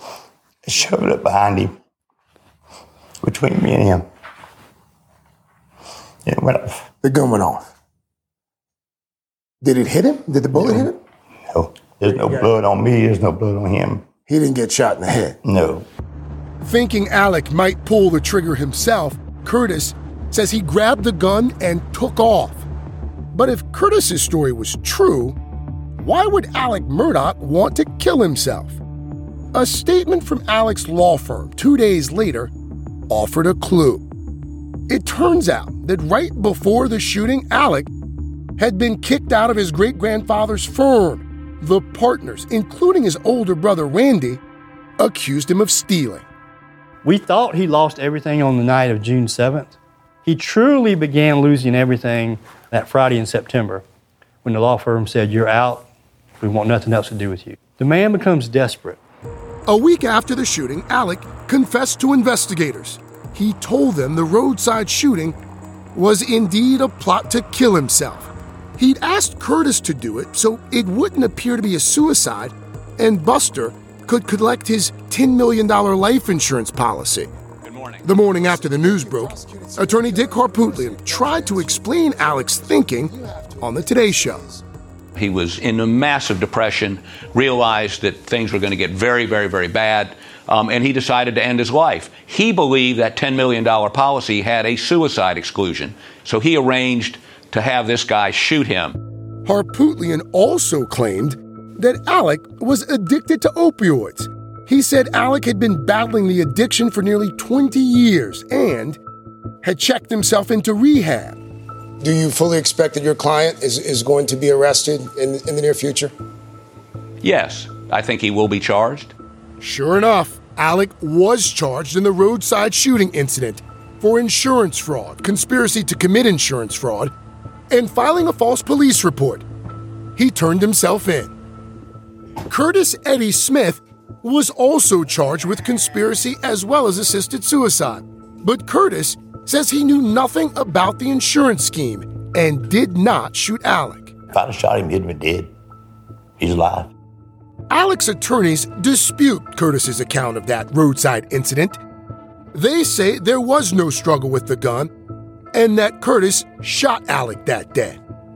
shoved it behind him, between me and him. It went off. The gun went off. Did it hit him? Did the bullet No. hit him? No. There's no blood on me. There's no blood on him. He didn't get shot in the head. No. Thinking Alec might pull the trigger himself, Curtis says he grabbed the gun and took off. But if Curtis's story was true, why would Alec Murdaugh want to kill himself? A statement from Alec's law firm two days later offered a clue. It turns out that right before the shooting, Alec had been kicked out of his great-grandfather's firm. The partners, including his older brother Randy, accused him of stealing. We thought he lost everything on the night of June seventh. He truly began losing everything that Friday in September when the law firm said, "You're out. We want nothing else to do with you." The man becomes desperate. A week after the shooting, Alec confessed to investigators. He told them the roadside shooting was indeed a plot to kill himself. He'd asked Curtis to do it so it wouldn't appear to be a suicide, and Buster could collect his ten million dollars life insurance policy. Good morning. The morning after the news broke, attorney Dick Harpootlian tried to explain Alec's thinking on the Today Show. He was in a massive depression, realized that things were going to get very, very, very bad, um, and he decided to end his life. He believed that ten million dollars policy had a suicide exclusion, so he arranged to have this guy shoot him. Harpootlian also claimed that Alec was addicted to opioids. He said Alec had been battling the addiction for nearly twenty years and had checked himself into rehab. Do you fully expect that your client is, is going to be arrested in, in the near future? Yes, I think he will be charged. Sure enough, Alec was charged in the roadside shooting incident for insurance fraud, conspiracy to commit insurance fraud, and filing a false police report. He turned himself in. Curtis Eddie Smith was also charged with conspiracy as well as assisted suicide. But Curtis says he knew nothing about the insurance scheme and did not shoot Alec. If I'd have shot him, he'd been dead. He's alive. Alec's attorneys dispute Curtis's account of that roadside incident. They say there was no struggle with the gun and that Curtis shot Alec that day.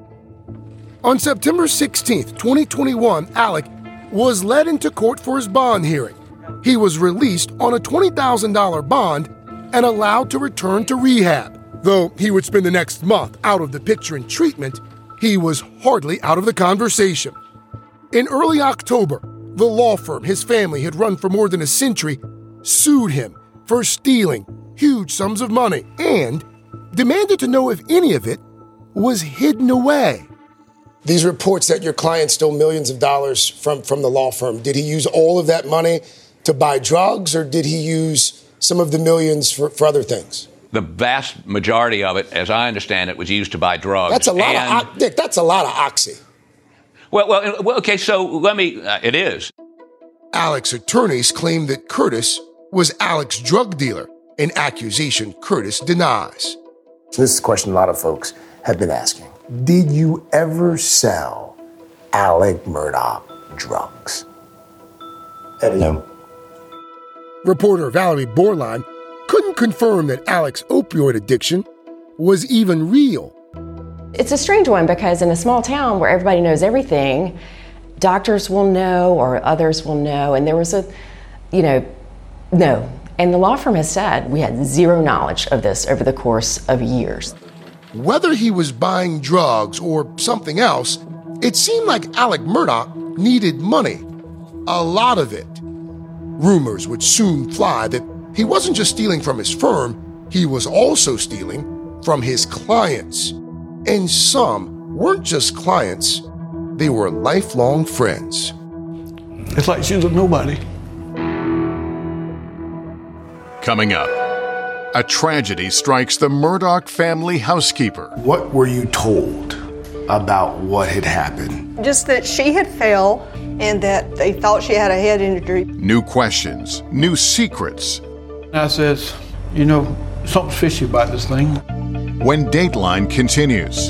On September sixteenth, twenty twenty-one, Alec was led into court for his bond hearing. He was released on a twenty thousand dollars bond and allowed to return to rehab. Though he would spend the next month out of the picture in treatment, he was hardly out of the conversation. In early October, the law firm his family had run for more than a century sued him for stealing huge sums of money and demanded to know if any of it was hidden away. These reports that your client stole millions of dollars from, from the law firm, did he use all of that money to buy drugs, or did he use some of the millions for, for other things? The vast majority of it, as I understand it, was used to buy drugs. That's a lot and, of, Dick, that's a lot of oxy. Well, well, well okay, so let me, uh, it is. Alec's attorneys claim that Curtis was Alec's drug dealer, an accusation Curtis denies. So this is a question a lot of folks have been asking. Did you ever sell Alec Murdaugh drugs? Eddie? No. Reporter Valerie Borline couldn't confirm that Alec's opioid addiction was even real. It's a strange one because in a small town where everybody knows everything, doctors will know or others will know. And there was a, you know, no. And the law firm has said we had zero knowledge of this over the course of years. Whether he was buying drugs or something else, it seemed like Alec Murdaugh needed money. A lot of it. Rumors would soon fly that he wasn't just stealing from his firm, he was also stealing from his clients. And some weren't just clients, they were lifelong friends. It's like she was a nobody. Coming up, a tragedy strikes the Murdaugh family housekeeper. What were you told about what had happened? Just that she had fell and that they thought she had a head injury. New questions, new secrets. I says, you know, something's fishy about this thing. When Dateline continues.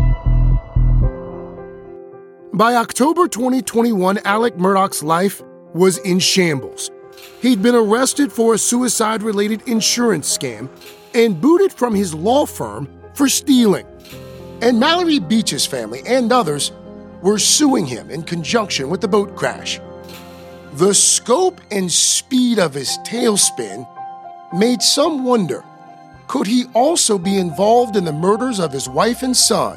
By October twenty twenty-one, Alec Murdaugh's life was in shambles. He'd been arrested for a suicide-related insurance scam and booted from his law firm for stealing. And Mallory Beach's family and others were suing him in conjunction with the boat crash. The scope and speed of his tailspin made some wonder, could he also be involved in the murders of his wife and son?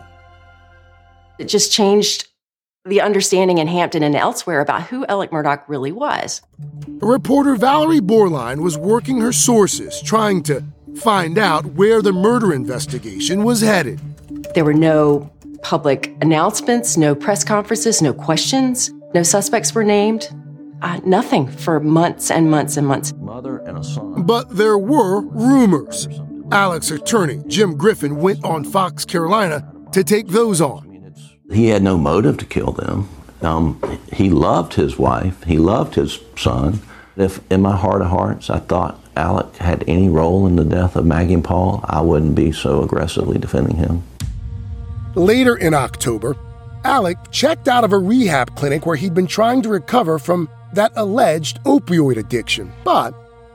It just changed the understanding in Hampton and elsewhere about who Alec Murdaugh really was. Reporter Valerie Borline was working her sources, trying to find out where the murder investigation was headed. There were no public announcements, no press conferences, no questions, no suspects were named. Uh, nothing for months and months and months. Mother and a son. But there were rumors. Alec's attorney, Jim Griffin, went on Fox Carolina to take those on. He had no motive to kill them. Um, he loved his wife. He loved his son. If in my heart of hearts I thought Alec had any role in the death of Maggie and Paul, I wouldn't be so aggressively defending him. Later in October, Alec checked out of a rehab clinic where he'd been trying to recover from that alleged opioid addiction. But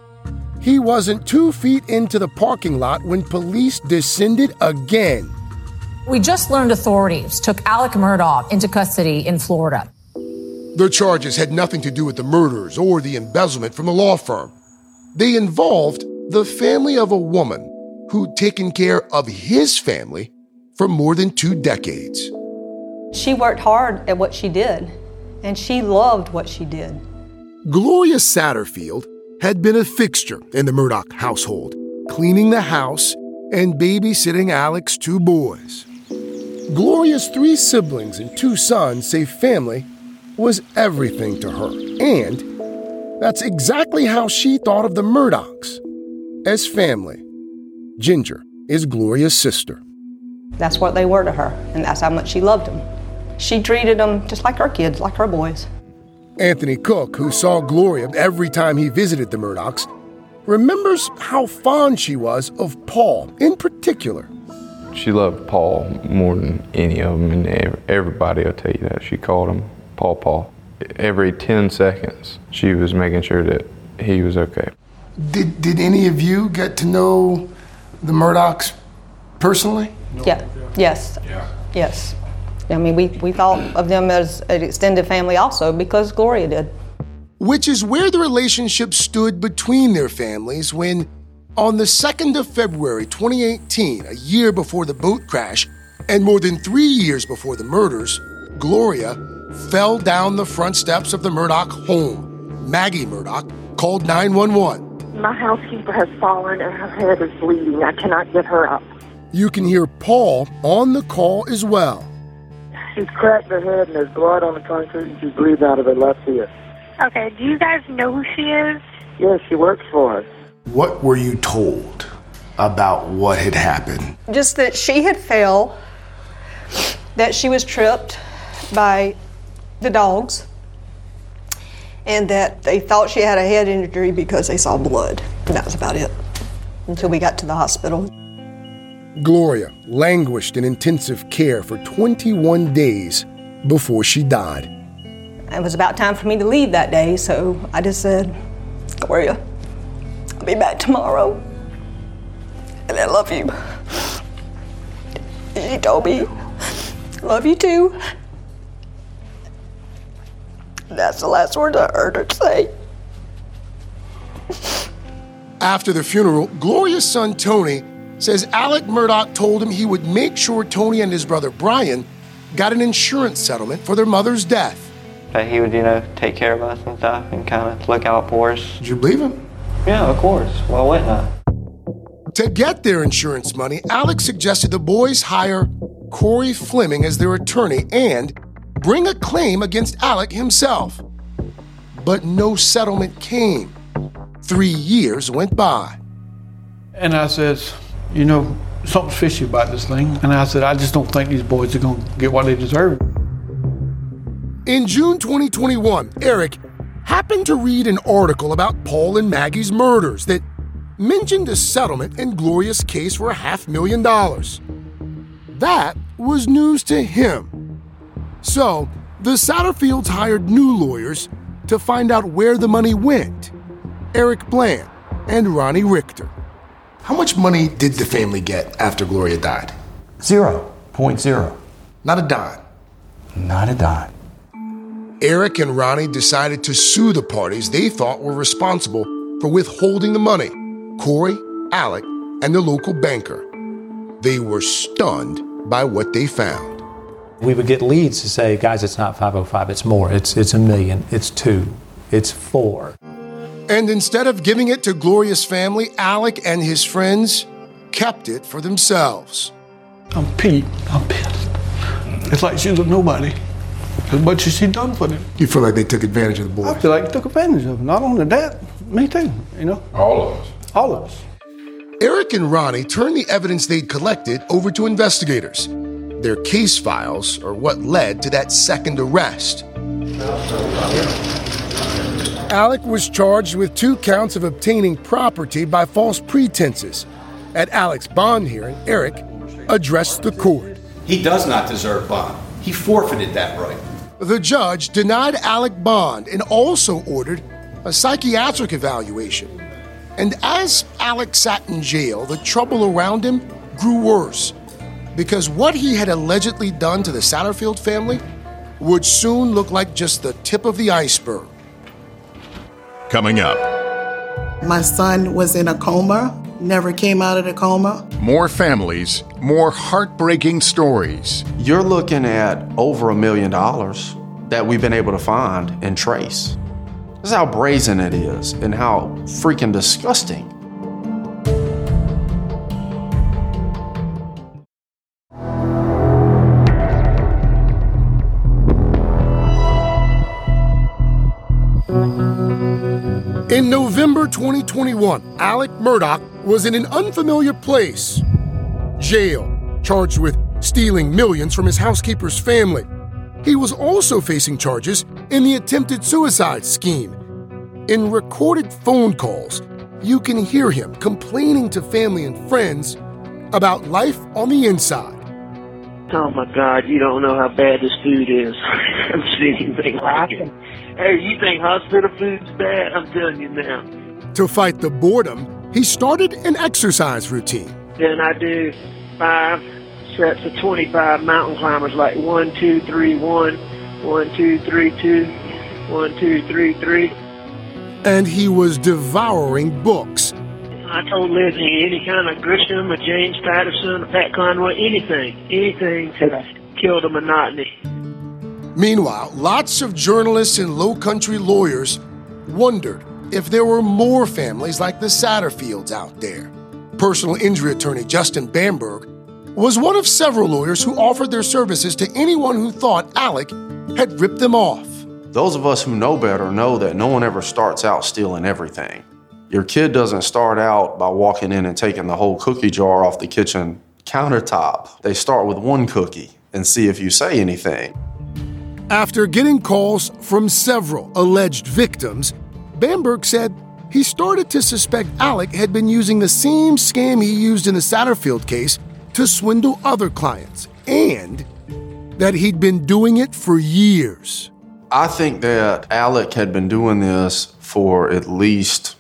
he wasn't two feet into the parking lot when police descended again. We just learned authorities took Alec Murdaugh into custody in Florida. The charges had nothing to do with the murders or the embezzlement from the law firm. They involved the family of a woman who'd taken care of his family for more than two decades. She worked hard at what she did, and she loved what she did. Gloria Satterfield had been a fixture in the Murdaugh household, cleaning the house and babysitting Alec's two boys. Gloria's three siblings and two sons say family was everything to her, and that's exactly how she thought of the Murdaughs, as family. Ginger is Gloria's sister. That's what they were to her, and that's how much she loved them. She treated them just like her kids, like her boys. Anthony Cook, who saw Gloria every time he visited the Murdaughs, remembers how fond she was of Paul in particular. She loved Paul more than any of them, and everybody will tell you that. She called him Paul Paul. Every ten seconds, she was making sure that he was okay. Did did any of you get to know the Murdaughs personally? Yeah, yes, yeah. yes. I mean, we, we thought of them as an extended family also because Gloria did. Which is where the relationship stood between their families when, on the second of February twenty eighteen, a year before the boat crash and more than three years before the murders, Gloria fell down the front steps of the Murdaugh home. Maggie Murdaugh called nine one one. My housekeeper has fallen and her head is bleeding. I cannot get her up. You can hear Paul on the call as well. She's cracked her head and there's blood on the concrete and she's bleeding out of her left ear. Okay, do you guys know who she is? Yes, she works for us. What were you told about what had happened? Just that she had fell, that she was tripped by the dogs, and that they thought she had a head injury because they saw blood. And that was about it until we got to the hospital. Gloria languished in intensive care for twenty-one days before she died. It was about time for me to leave that day, so I just said, Gloria, I'll be back tomorrow, and I love you. And she told me, love you too. That's the last words I heard her say. After the funeral, Gloria's son Tony says Alec Murdaugh told him he would make sure Tony and his brother Brian got an insurance settlement for their mother's death. That he would, you know, take care of us and stuff and kind of look out for us. Did you believe him? Yeah, of course. Why wouldn't I? To get their insurance money, Alex suggested the boys hire Corey Fleming as their attorney and bring a claim against Alec himself. But no settlement came. Three years went by. And I says, you know, something's fishy about this thing. And I said, I just don't think these boys are going to get what they deserve. In June twenty twenty-one, Eric happened to read an article about Paul and Maggie's murders that mentioned a settlement in Gloria's case for a half million dollars. That was news to him. So, the Satterfields hired new lawyers to find out where the money went. Eric Bland and Ronnie Richter. How much money did the family get after Gloria died? Zero. Point zero. Not a dime. Not a dime. Eric and Ronnie decided to sue the parties they thought were responsible for withholding the money, Corey, Alec, and the local banker. They were stunned by what they found. We would get leads to say, guys, it's not five oh five, it's more. It's, it's a million, it's two, it's four. And instead of giving it to Gloria's family, Alec and his friends kept it for themselves. I'm Pete. I'm pissed. It's like she was a nobody. As much as she done for them. You feel like they took advantage of the boy? I feel like they took advantage of them. Not only that, me too, you know? All of us. All of us. Eric and Ronnie turned the evidence they'd collected over to investigators. Their case files are what led to that second arrest. Alec was charged with two counts of obtaining property by false pretenses. At Alec's bond hearing, Eric addressed the court. He does not deserve bond. He forfeited that right. The judge denied Alec bond and also ordered a psychiatric evaluation. And as Alec sat in jail, the trouble around him grew worse because what he had allegedly done to the Satterfield family would soon look like just the tip of the iceberg. Coming up. My son was in a coma, never came out of the coma. More families, more heartbreaking stories. You're looking at over a million dollars that we've been able to find and trace. This is how brazen it is and how freaking disgusting. In November twenty twenty-one, Alec Murdaugh was in an unfamiliar place. Jail, charged with stealing millions from his housekeeper's family. He was also facing charges in the attempted suicide scheme. In recorded phone calls, you can hear him complaining to family and friends about life on the inside. Oh my God, you don't know how bad this food is. I'm seeing things like it. Hey, you think hospital food's bad? I'm telling you now. To fight the boredom, he started an exercise routine. Then I do five sets of twenty-five mountain climbers, like one, two, three, one, one, two, three, two, one, two, three, three. And he was devouring books. I told Lizzie any kind of Grisham, a James Patterson, a Pat Conway, anything, anything to kill the monotony. Meanwhile, lots of journalists and low-country lawyers wondered if there were more families like the Satterfields out there. Personal injury attorney Justin Bamberg was one of several lawyers who offered their services to anyone who thought Alec had ripped them off. Those of us who know better know that no one ever starts out stealing everything. Your kid doesn't start out by walking in and taking the whole cookie jar off the kitchen countertop. They start with one cookie and see if you say anything. After getting calls from several alleged victims, Bamberg said he started to suspect Alec had been using the same scam he used in the Satterfield case to swindle other clients, and that he'd been doing it for years. I think that Alec had been doing this for at least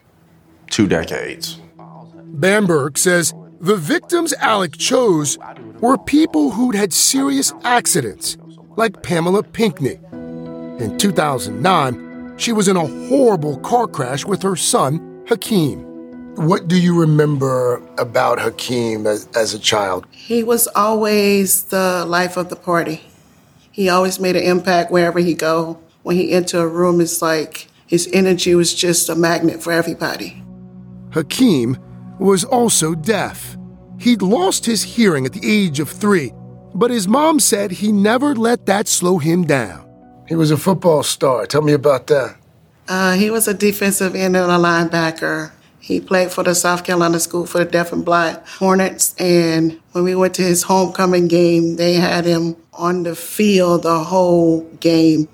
two decades. Bamberg says the victims Alec chose were people who'd had serious accidents, like Pamela Pinckney. In two thousand nine, she was in a horrible car crash with her son, Hakeem. What do you remember about Hakeem as, as a child? He was always the life of the party. He always made an impact wherever he go. When he entered a room, it's like his energy was just a magnet for everybody. Hakeem was also deaf. He'd lost his hearing at the age of three, but his mom said he never let that slow him down. He was a football star. Tell me about that. Uh, he was a defensive end and a linebacker. He played for the South Carolina School for the Deaf and Blind Hornets, and when we went to his homecoming game, they had him on the field the whole game.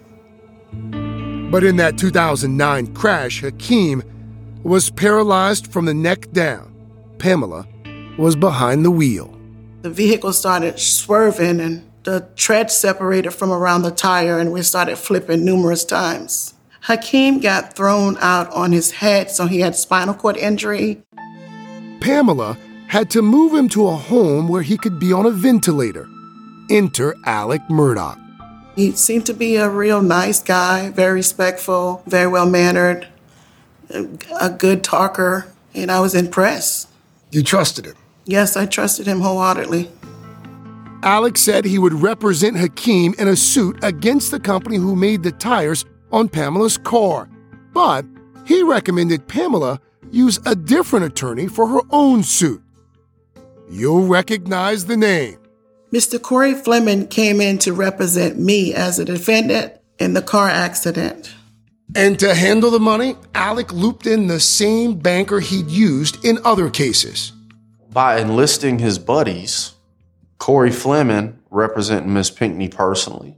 But in that two thousand nine crash, Hakeem was paralyzed from the neck down. Pamela was behind the wheel. The vehicle started swerving, and the tread separated from around the tire, and we started flipping numerous times. Hakeem got thrown out on his head, so he had spinal cord injury. Pamela had to move him to a home where he could be on a ventilator. Enter Alec Murdaugh. He seemed to be a real nice guy, very respectful, very well-mannered, a good talker, and I was impressed. You trusted him? Yes, I trusted him wholeheartedly. Alec said he would represent Hakeem in a suit against the company who made the tires on Pamela's car, but he recommended Pamela use a different attorney for her own suit. You'll recognize the name. Mister Corey Fleming came in to represent me as a defendant in the car accident. And to handle the money, Alec looped in the same banker he'd used in other cases. By enlisting his buddies, Corey Fleming representing Miss Pinckney personally.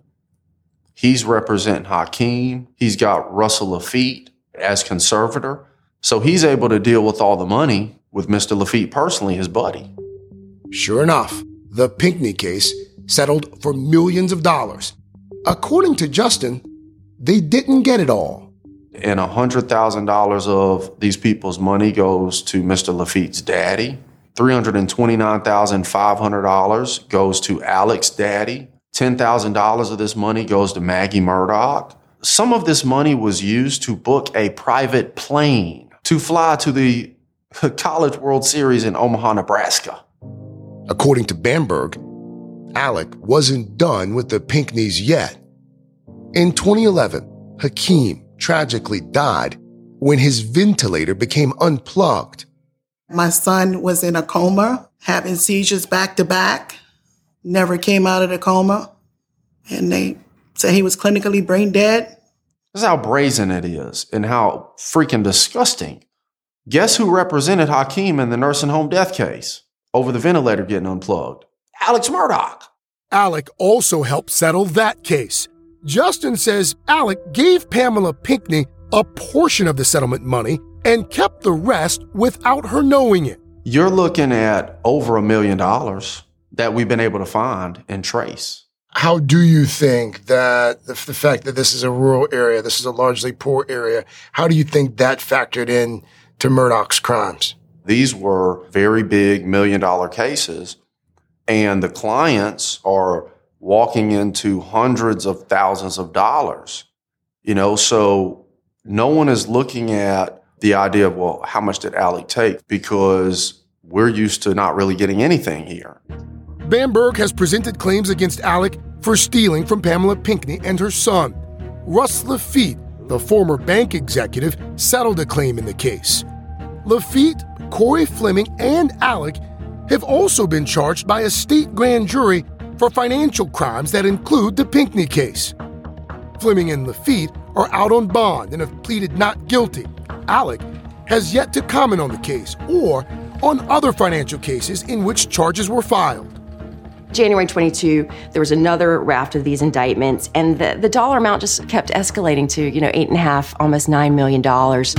He's representing Hakeem. He's got Russell Lafitte as conservator. So he's able to deal with all the money with Mister Lafitte personally, his buddy. Sure enough, the Pinckney case settled for millions of dollars. According to Justin, they didn't get it all. And one hundred thousand dollars of these people's money goes to Mister Lafitte's daddy. three hundred twenty-nine thousand five hundred dollars goes to Alec's daddy. ten thousand dollars of this money goes to Maggie Murdaugh. Some of this money was used to book a private plane to fly to the College World Series in Omaha, Nebraska. According to Bamberg, Alec wasn't done with the Pinckneys yet. In twenty eleven, Hakeem tragically died when his ventilator became unplugged. My son was in a coma, having seizures back to back, never came out of the coma, and they say he was clinically brain dead. This is how brazen it is and how freaking disgusting. Guess who represented Hakeem in the nursing home death case over the ventilator getting unplugged? Alex Murdaugh. Alec also helped settle that case. Justin says Alec gave Pamela Pinckney a portion of the settlement money and kept the rest without her knowing it. You're looking at over a million dollars that we've been able to find and trace. How do you think that the, the fact that this is a rural area, this is a largely poor area, how do you think that factored in to Murdaugh's crimes? These were very big million dollar cases, and the clients are walking into hundreds of thousands of dollars. You know, so no one is looking at the idea of, well, how much did Alec take? Because we're used to not really getting anything here. Bamberg has presented claims against Alec for stealing from Pamela Pinckney and her son. Russ Lafitte, the former bank executive, settled a claim in the case. Lafitte, Corey Fleming, and Alec have also been charged by a state grand jury for financial crimes that include the Pinckney case. Fleming and Lafitte are out on bond and have pleaded not guilty. Alec has yet to comment on the case or on other financial cases in which charges were filed. January twenty-second, there was another raft of these indictments, and the, the dollar amount just kept escalating to, you know, eight and a half, almost nine million dollars.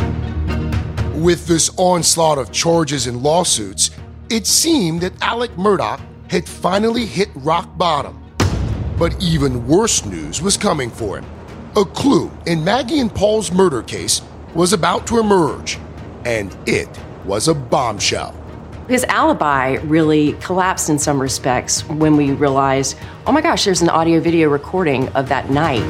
With this onslaught of charges and lawsuits, it seemed that Alec Murdaugh had finally hit rock bottom. But even worse news was coming for him. A clue in Maggie and Paul's murder case was about to emerge, and it was a bombshell. His alibi really collapsed in some respects when we realized, oh my gosh, there's an audio-video recording of that night.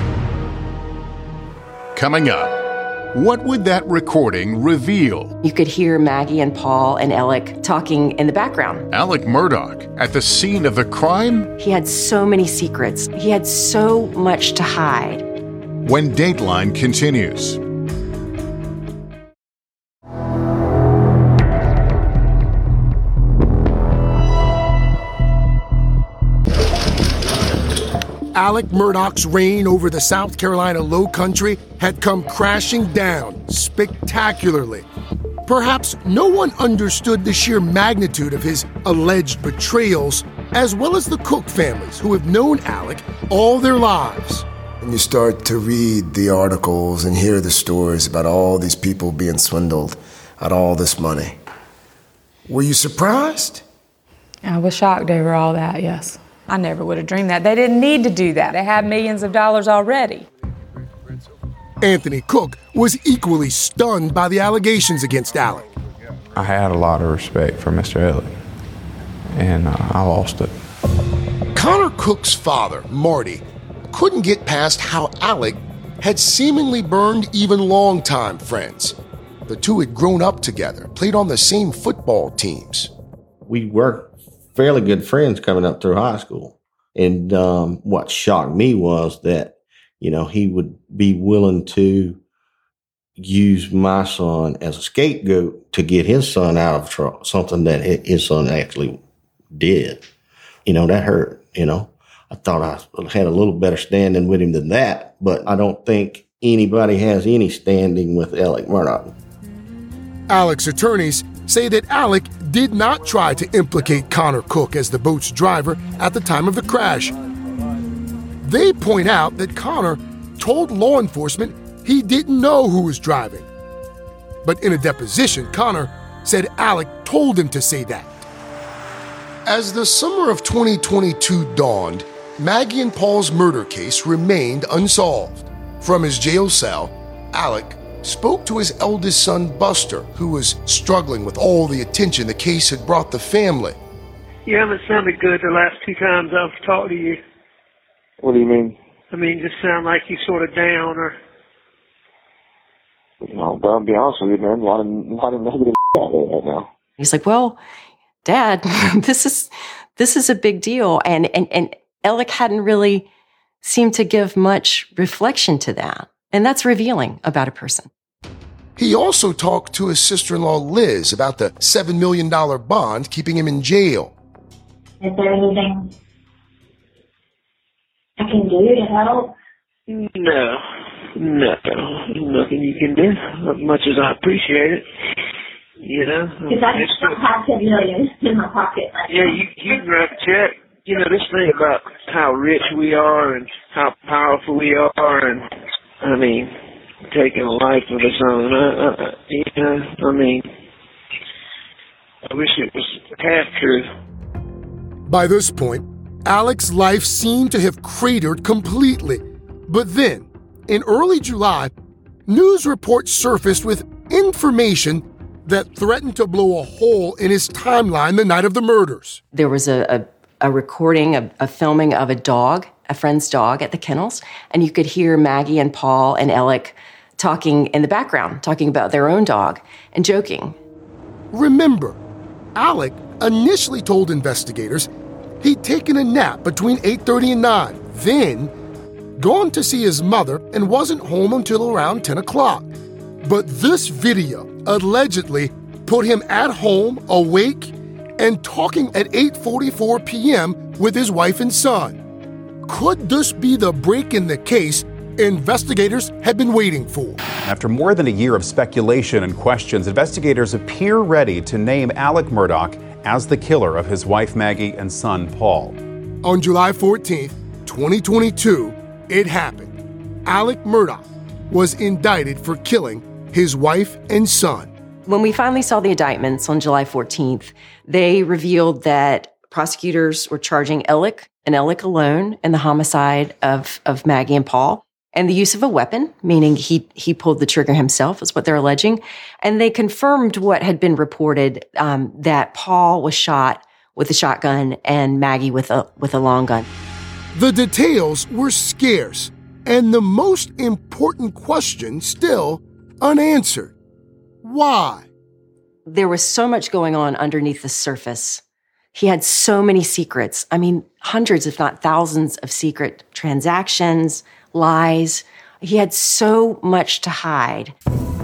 Coming up, what would that recording reveal? You could hear Maggie and Paul and Alec talking in the background. Alec Murdaugh at the scene of the crime? He had so many secrets. He had so much to hide. When Dateline continues. Alec Murdaugh's reign over the South Carolina Low Country had come crashing down spectacularly. Perhaps no one understood the sheer magnitude of his alleged betrayals, as well as the Cook families who have known Alec all their lives. When you start to read the articles and hear the stories about all these people being swindled out of all this money, were you surprised? I was shocked over all that, yes. I never would have dreamed that. They didn't need to do that. They had millions of dollars already. Anthony Cook was equally stunned by the allegations against Alec. I had a lot of respect for Mister Ellick, and uh, I lost it. Connor Cook's father, Marty, couldn't get past how Alec had seemingly burned even longtime friends. The two had grown up together, played on the same football teams. We were fairly good friends coming up through high school. And um, what shocked me was that, you know, he would be willing to use my son as a scapegoat to get his son out of trouble, something that his son actually did. You know, that hurt, you know. I thought I had a little better standing with him than that, but I don't think anybody has any standing with Alec Murdaugh. Alec's attorneys say that Alec did not try to implicate Connor Cook as the boat's driver at the time of the crash. They point out that Connor told law enforcement he didn't know who was driving. But in a deposition, Connor said Alec told him to say that. As the summer of twenty twenty-two dawned, Maggie and Paul's murder case remained unsolved. From his jail cell, Alec spoke to his eldest son, Buster, who was struggling with all the attention the case had brought the family. You haven't sounded good the last two times I've talked to you. What do you mean? I mean, just sound like you sort of down or... You know, but I'll be honest with you, man, a lot of, a lot of negative out there right now. He's like, well, Dad, this is this is a big deal. And, and, and Alec hadn't really seemed to give much reflection to that. And that's revealing about a person. He also talked to his sister-in-law, Liz, about the seven million dollars bond keeping him in jail. Is there anything I can do to help? No, no, nothing you can do, as much as I appreciate it. You know? Because I just don't have ten million in my pocket. Like yeah, you, you can write a check. You know, this thing about how rich we are and how powerful we are, and, I mean, taking a life of its own. I, I, you know, I mean, I wish it was half true. By this point, Alec's life seemed to have cratered completely. But then, in early July, news reports surfaced with information that threatened to blow a hole in his timeline the night of the murders. There was a, a, a recording, a, a filming of a dog, a friend's dog at the kennels, and you could hear Maggie and Paul and Alec talking in the background, talking about their own dog and joking. Remember, Alec initially told investigators he'd taken a nap between eight thirty and nine, then gone to see his mother and wasn't home until around ten o'clock. But this video allegedly put him at home, awake, and talking at eight forty-four p.m. with his wife and son. Could this be the break in the case investigators had been waiting for? After more than a year of speculation and questions, investigators appear ready to name Alec Murdaugh as the killer of his wife Maggie and son Paul. On July fourteenth, twenty twenty-two, it happened. Alec Murdaugh was indicted for killing his wife and son. When we finally saw the indictments on July fourteenth, they revealed that prosecutors were charging Alec and Alec alone in the homicide of, of Maggie and Paul, and the use of a weapon, meaning he he pulled the trigger himself, is what they're alleging. And they confirmed what had been reported, um, that Paul was shot with a shotgun and Maggie with a with a long gun. The details were scarce, and the most important question still unanswered. Why? There was so much going on underneath the surface. He had so many secrets. I mean, hundreds, if not thousands, of secret transactions, lies. He had so much to hide.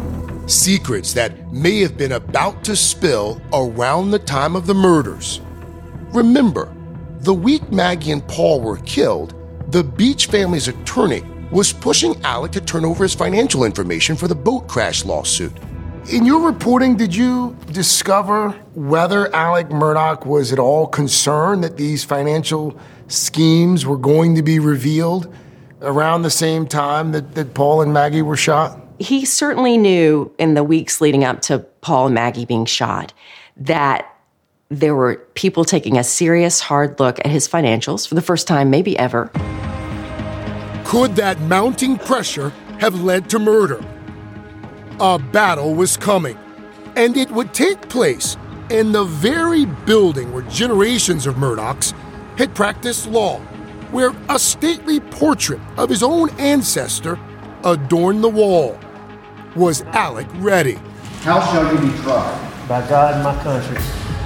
Secrets that may have been about to spill around the time of the murders. Remember, the week Maggie and Paul were killed, the Beach family's attorney was pushing Alec to turn over his financial information for the boat crash lawsuit. In your reporting, did you discover whether Alec Murdaugh was at all concerned that these financial schemes were going to be revealed around the same time that, that Paul and Maggie were shot? He certainly knew in the weeks leading up to Paul and Maggie being shot that there were people taking a serious, hard look at his financials for the first time, maybe ever. Could that mounting pressure have led to murder. A battle was coming, and it would take place in the very building where generations of Murdaughs had practiced law, where a stately portrait of his own ancestor adorned the wall. Was Alec ready? How shall you be tried? By God and my country.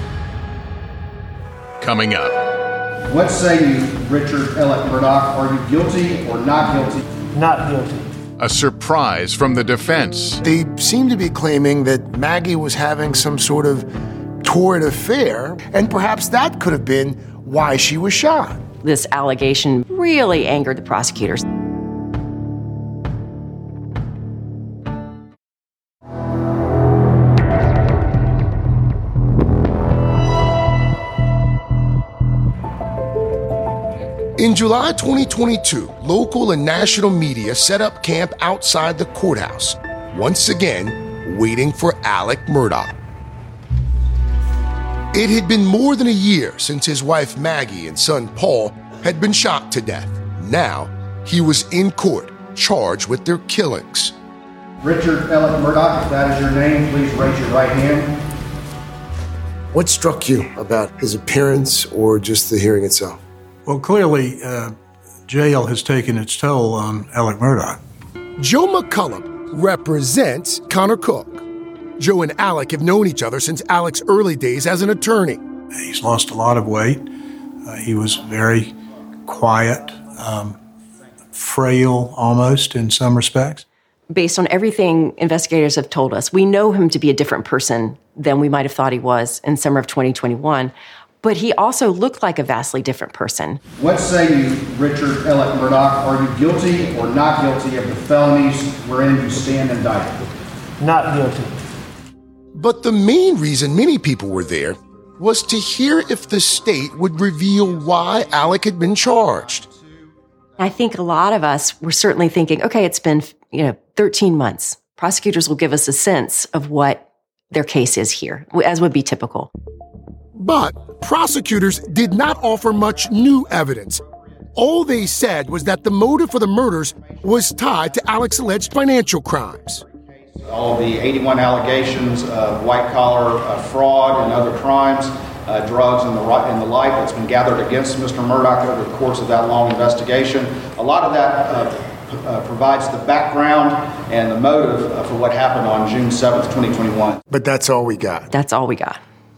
Coming up. What say you, Richard Alec Murdaugh? Are you guilty or not guilty? Not guilty. A surprise from the defense. They seem to be claiming that Maggie was having some sort of torrid affair, and perhaps that could have been why she was shot. This allegation really angered the prosecutors. In July twenty twenty-two, local and national media set up camp outside the courthouse, once again waiting for Alec Murdaugh. It had been more than a year since his wife Maggie and son Paul had been shot to death. Now, he was in court, charged with their killings. Richard Alec Murdaugh, if that is your name, please raise your right hand. What struck you about his appearance or just the hearing itself? Well, clearly, uh, jail has taken its toll on Alec Murdaugh. Joe McCullum represents Connor Cook. Joe and Alec have known each other since Alec's early days as an attorney. He's lost a lot of weight. Uh, he was very quiet, um, frail almost in some respects. Based on everything investigators have told us, we know him to be a different person than we might have thought he was in summer of twenty twenty-one. But he also looked like a vastly different person. What say you, Richard Alec Murdaugh? Are you guilty or not guilty of the felonies wherein you stand indicted? Not guilty. But the main reason many people were there was to hear if the state would reveal why Alec had been charged. I think a lot of us were certainly thinking, okay, it's been, you know, thirteen months. Prosecutors will give us a sense of what their case is here, as would be typical. But prosecutors did not offer much new evidence. All they said was that the motive for the murders was tied to Alec's alleged financial crimes. All of the eighty-one allegations of white-collar uh, fraud and other crimes, uh, drugs and the, and the like that's been gathered against Mister Murdaugh over the course of that long investigation, a lot of that uh, p- uh, provides the background and the motive uh, for what happened on June seventh, twenty twenty-one. But that's all we got. That's all we got.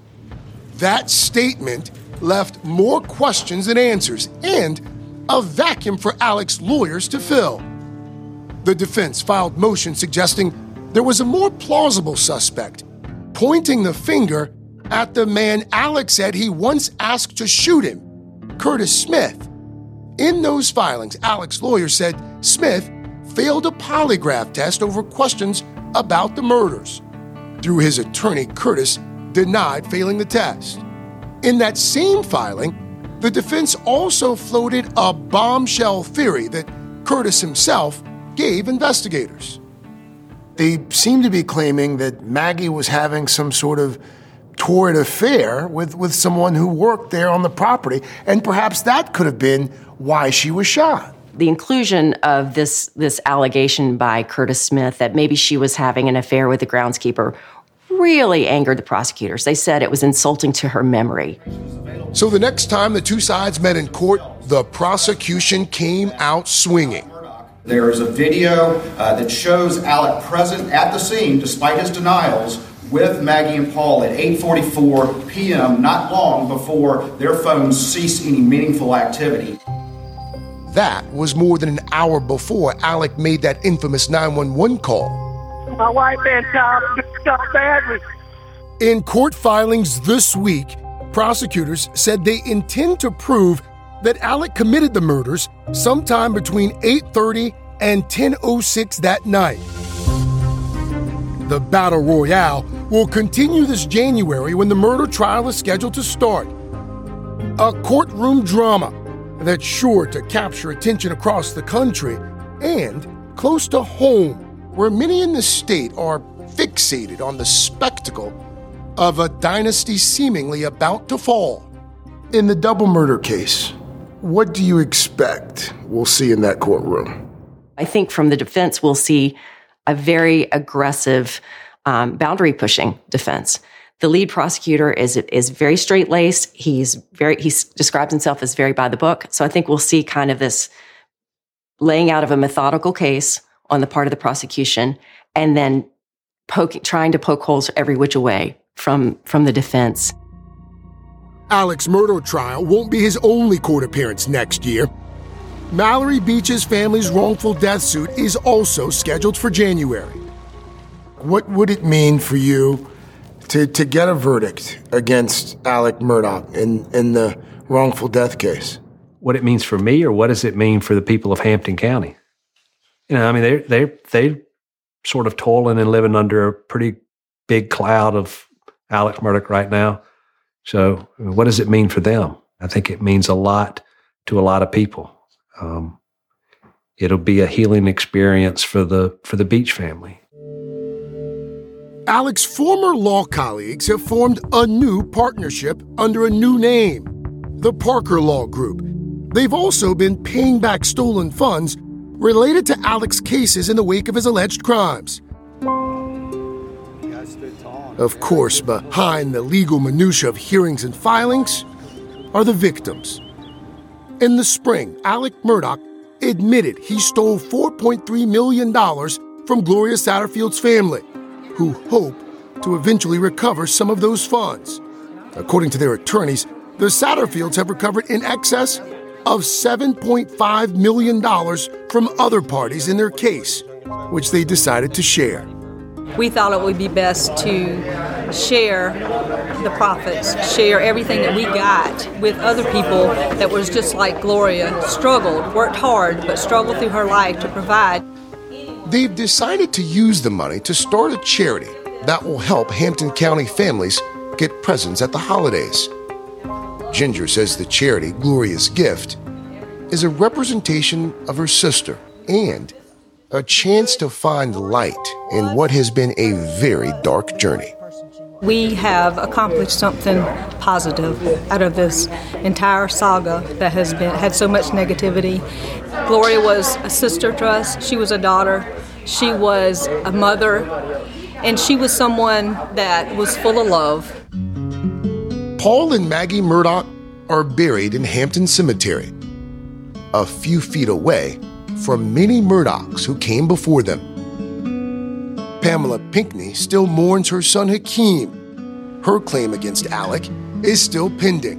That statement left more questions than answers and a vacuum for Alec's lawyers to fill. The defense filed motions suggesting there was a more plausible suspect, pointing the finger at the man Alec said he once asked to shoot him, Curtis Smith. In those filings, Alec's lawyer said Smith failed a polygraph test over questions about the murders. Through his attorney, Curtis denied failing the test. In that same filing, the defense also floated a bombshell theory that Curtis himself gave investigators. They seem to be claiming that Maggie was having some sort of torrid affair with, with someone who worked there on the property, and perhaps that could have been why she was shot. The inclusion of this, this allegation by Curtis Smith that maybe she was having an affair with the groundskeeper really angered the prosecutors. They said it was insulting to her memory. So the next time the two sides met in court, the prosecution came out swinging. There is a video uh, that shows Alec present at the scene, despite his denials, with Maggie and Paul at eight forty-four p.m., not long before their phones ceased any meaningful activity. That was more than an hour before Alec made that infamous nine one one call. My wife been shot, shot badly. In court filings this week, prosecutors said they intend to prove that Alec committed the murders sometime between eight thirty and ten oh six that night. The battle royale will continue this January when the murder trial is scheduled to start. A courtroom drama that's sure to capture attention across the country and close to home, where many in the state are fixated on the spectacle of a dynasty seemingly about to fall. In the double murder case, what do you expect we'll see in that courtroom? I think from the defense, we'll see a very aggressive um, boundary-pushing defense. The lead prosecutor is is very straight-laced. He's very he describes himself as very by the book. So I think we'll see kind of this laying out of a methodical case on the part of the prosecution, and then poking, trying to poke holes every which way from from the defense. Alec's murder trial won't be his only court appearance next year. Mallory Beach's family's wrongful death suit is also scheduled for January. What would it mean for you to, to get a verdict against Alec Murdaugh in, in the wrongful death case? What it means for me, or what does it mean for the people of Hampton County? You know, I mean, they they they sort of toiling and living under a pretty big cloud of Alec Murdaugh right now. So what does it mean for them? I think it means a lot to a lot of people. Um, it'll be a healing experience for the for the Beach family. Alec's former law colleagues have formed a new partnership under a new name, the Parker Law Group. They've also been paying back stolen funds related to Alec's cases in the wake of his alleged crimes. Of course, behind the legal minutia of hearings and filings are the victims. In the spring, Alec Murdaugh admitted he stole four point three million dollars from Gloria Satterfield's family, who hope to eventually recover some of those funds. According to their attorneys, the Satterfields have recovered in excess of seven point five million dollars from other parties in their case, which they decided to share. We thought it would be best to share the profits, share everything that we got with other people that was just like Gloria, struggled, worked hard, but struggled through her life to provide. They've decided to use the money to start a charity that will help Hampton County families get presents at the holidays. Ginger says the charity, Gloria's Gift, is a representation of her sister and a chance to find light in what has been a very dark journey. We have accomplished something positive out of this entire saga that has been had so much negativity. Gloria was a sister to us. She was a daughter. She was a mother. And she was someone that was full of love. Paul and Maggie Murdaugh are buried in Hampton Cemetery, a few feet away from many Murdaughs who came before them. Pamela Pinckney still mourns her son Hakeem. Her claim against Alec is still pending.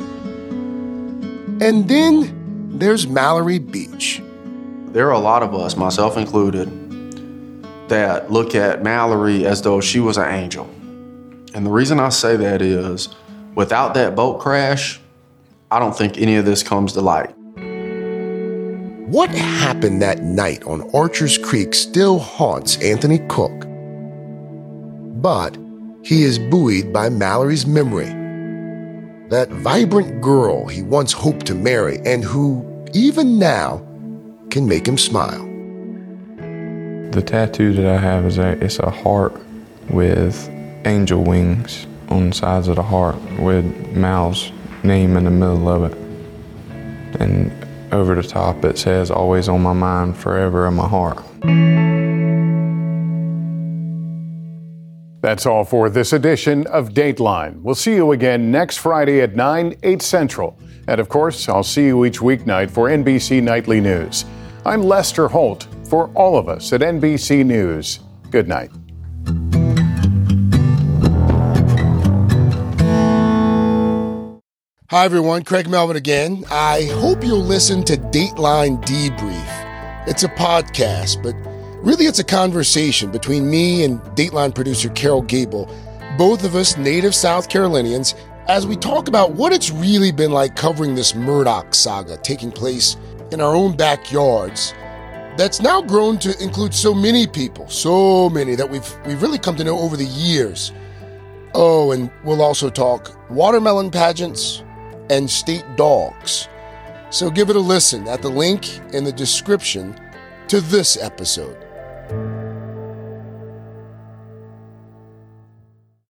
And then there's Mallory Beach. There are a lot of us, myself included, that look at Mallory as though she was an angel. And the reason I say that is, without that boat crash, I don't think any of this comes to light. What happened that night on Archer's Creek still haunts Anthony Cook. But he is buoyed by Mallory's memory. That vibrant girl he once hoped to marry and who, even now, can make him smile. The tattoo that I have is a, it's a heart with angel wings on the sides of the heart with Mal's name in the middle of it. And over the top it says, always on my mind, forever in my heart. That's all for this edition of Dateline. We'll see you again next Friday at nine, eight Central. And of course, I'll see you each weeknight for N B C Nightly News. I'm Lester Holt. For all of us at N B C News, good night. Hi, everyone. Craig Melvin again. I hope you'll listen to Dateline Debrief. It's a podcast, but really it's a conversation between me and Dateline producer Carol Gable, both of us native South Carolinians, as we talk about what it's really been like covering this Murdaugh saga taking place in our own backyards. That's now grown to include so many people, so many that we've we've really come to know over the years. Oh, and we'll also talk watermelon pageants and state dogs. So give it a listen at the link in the description to this episode.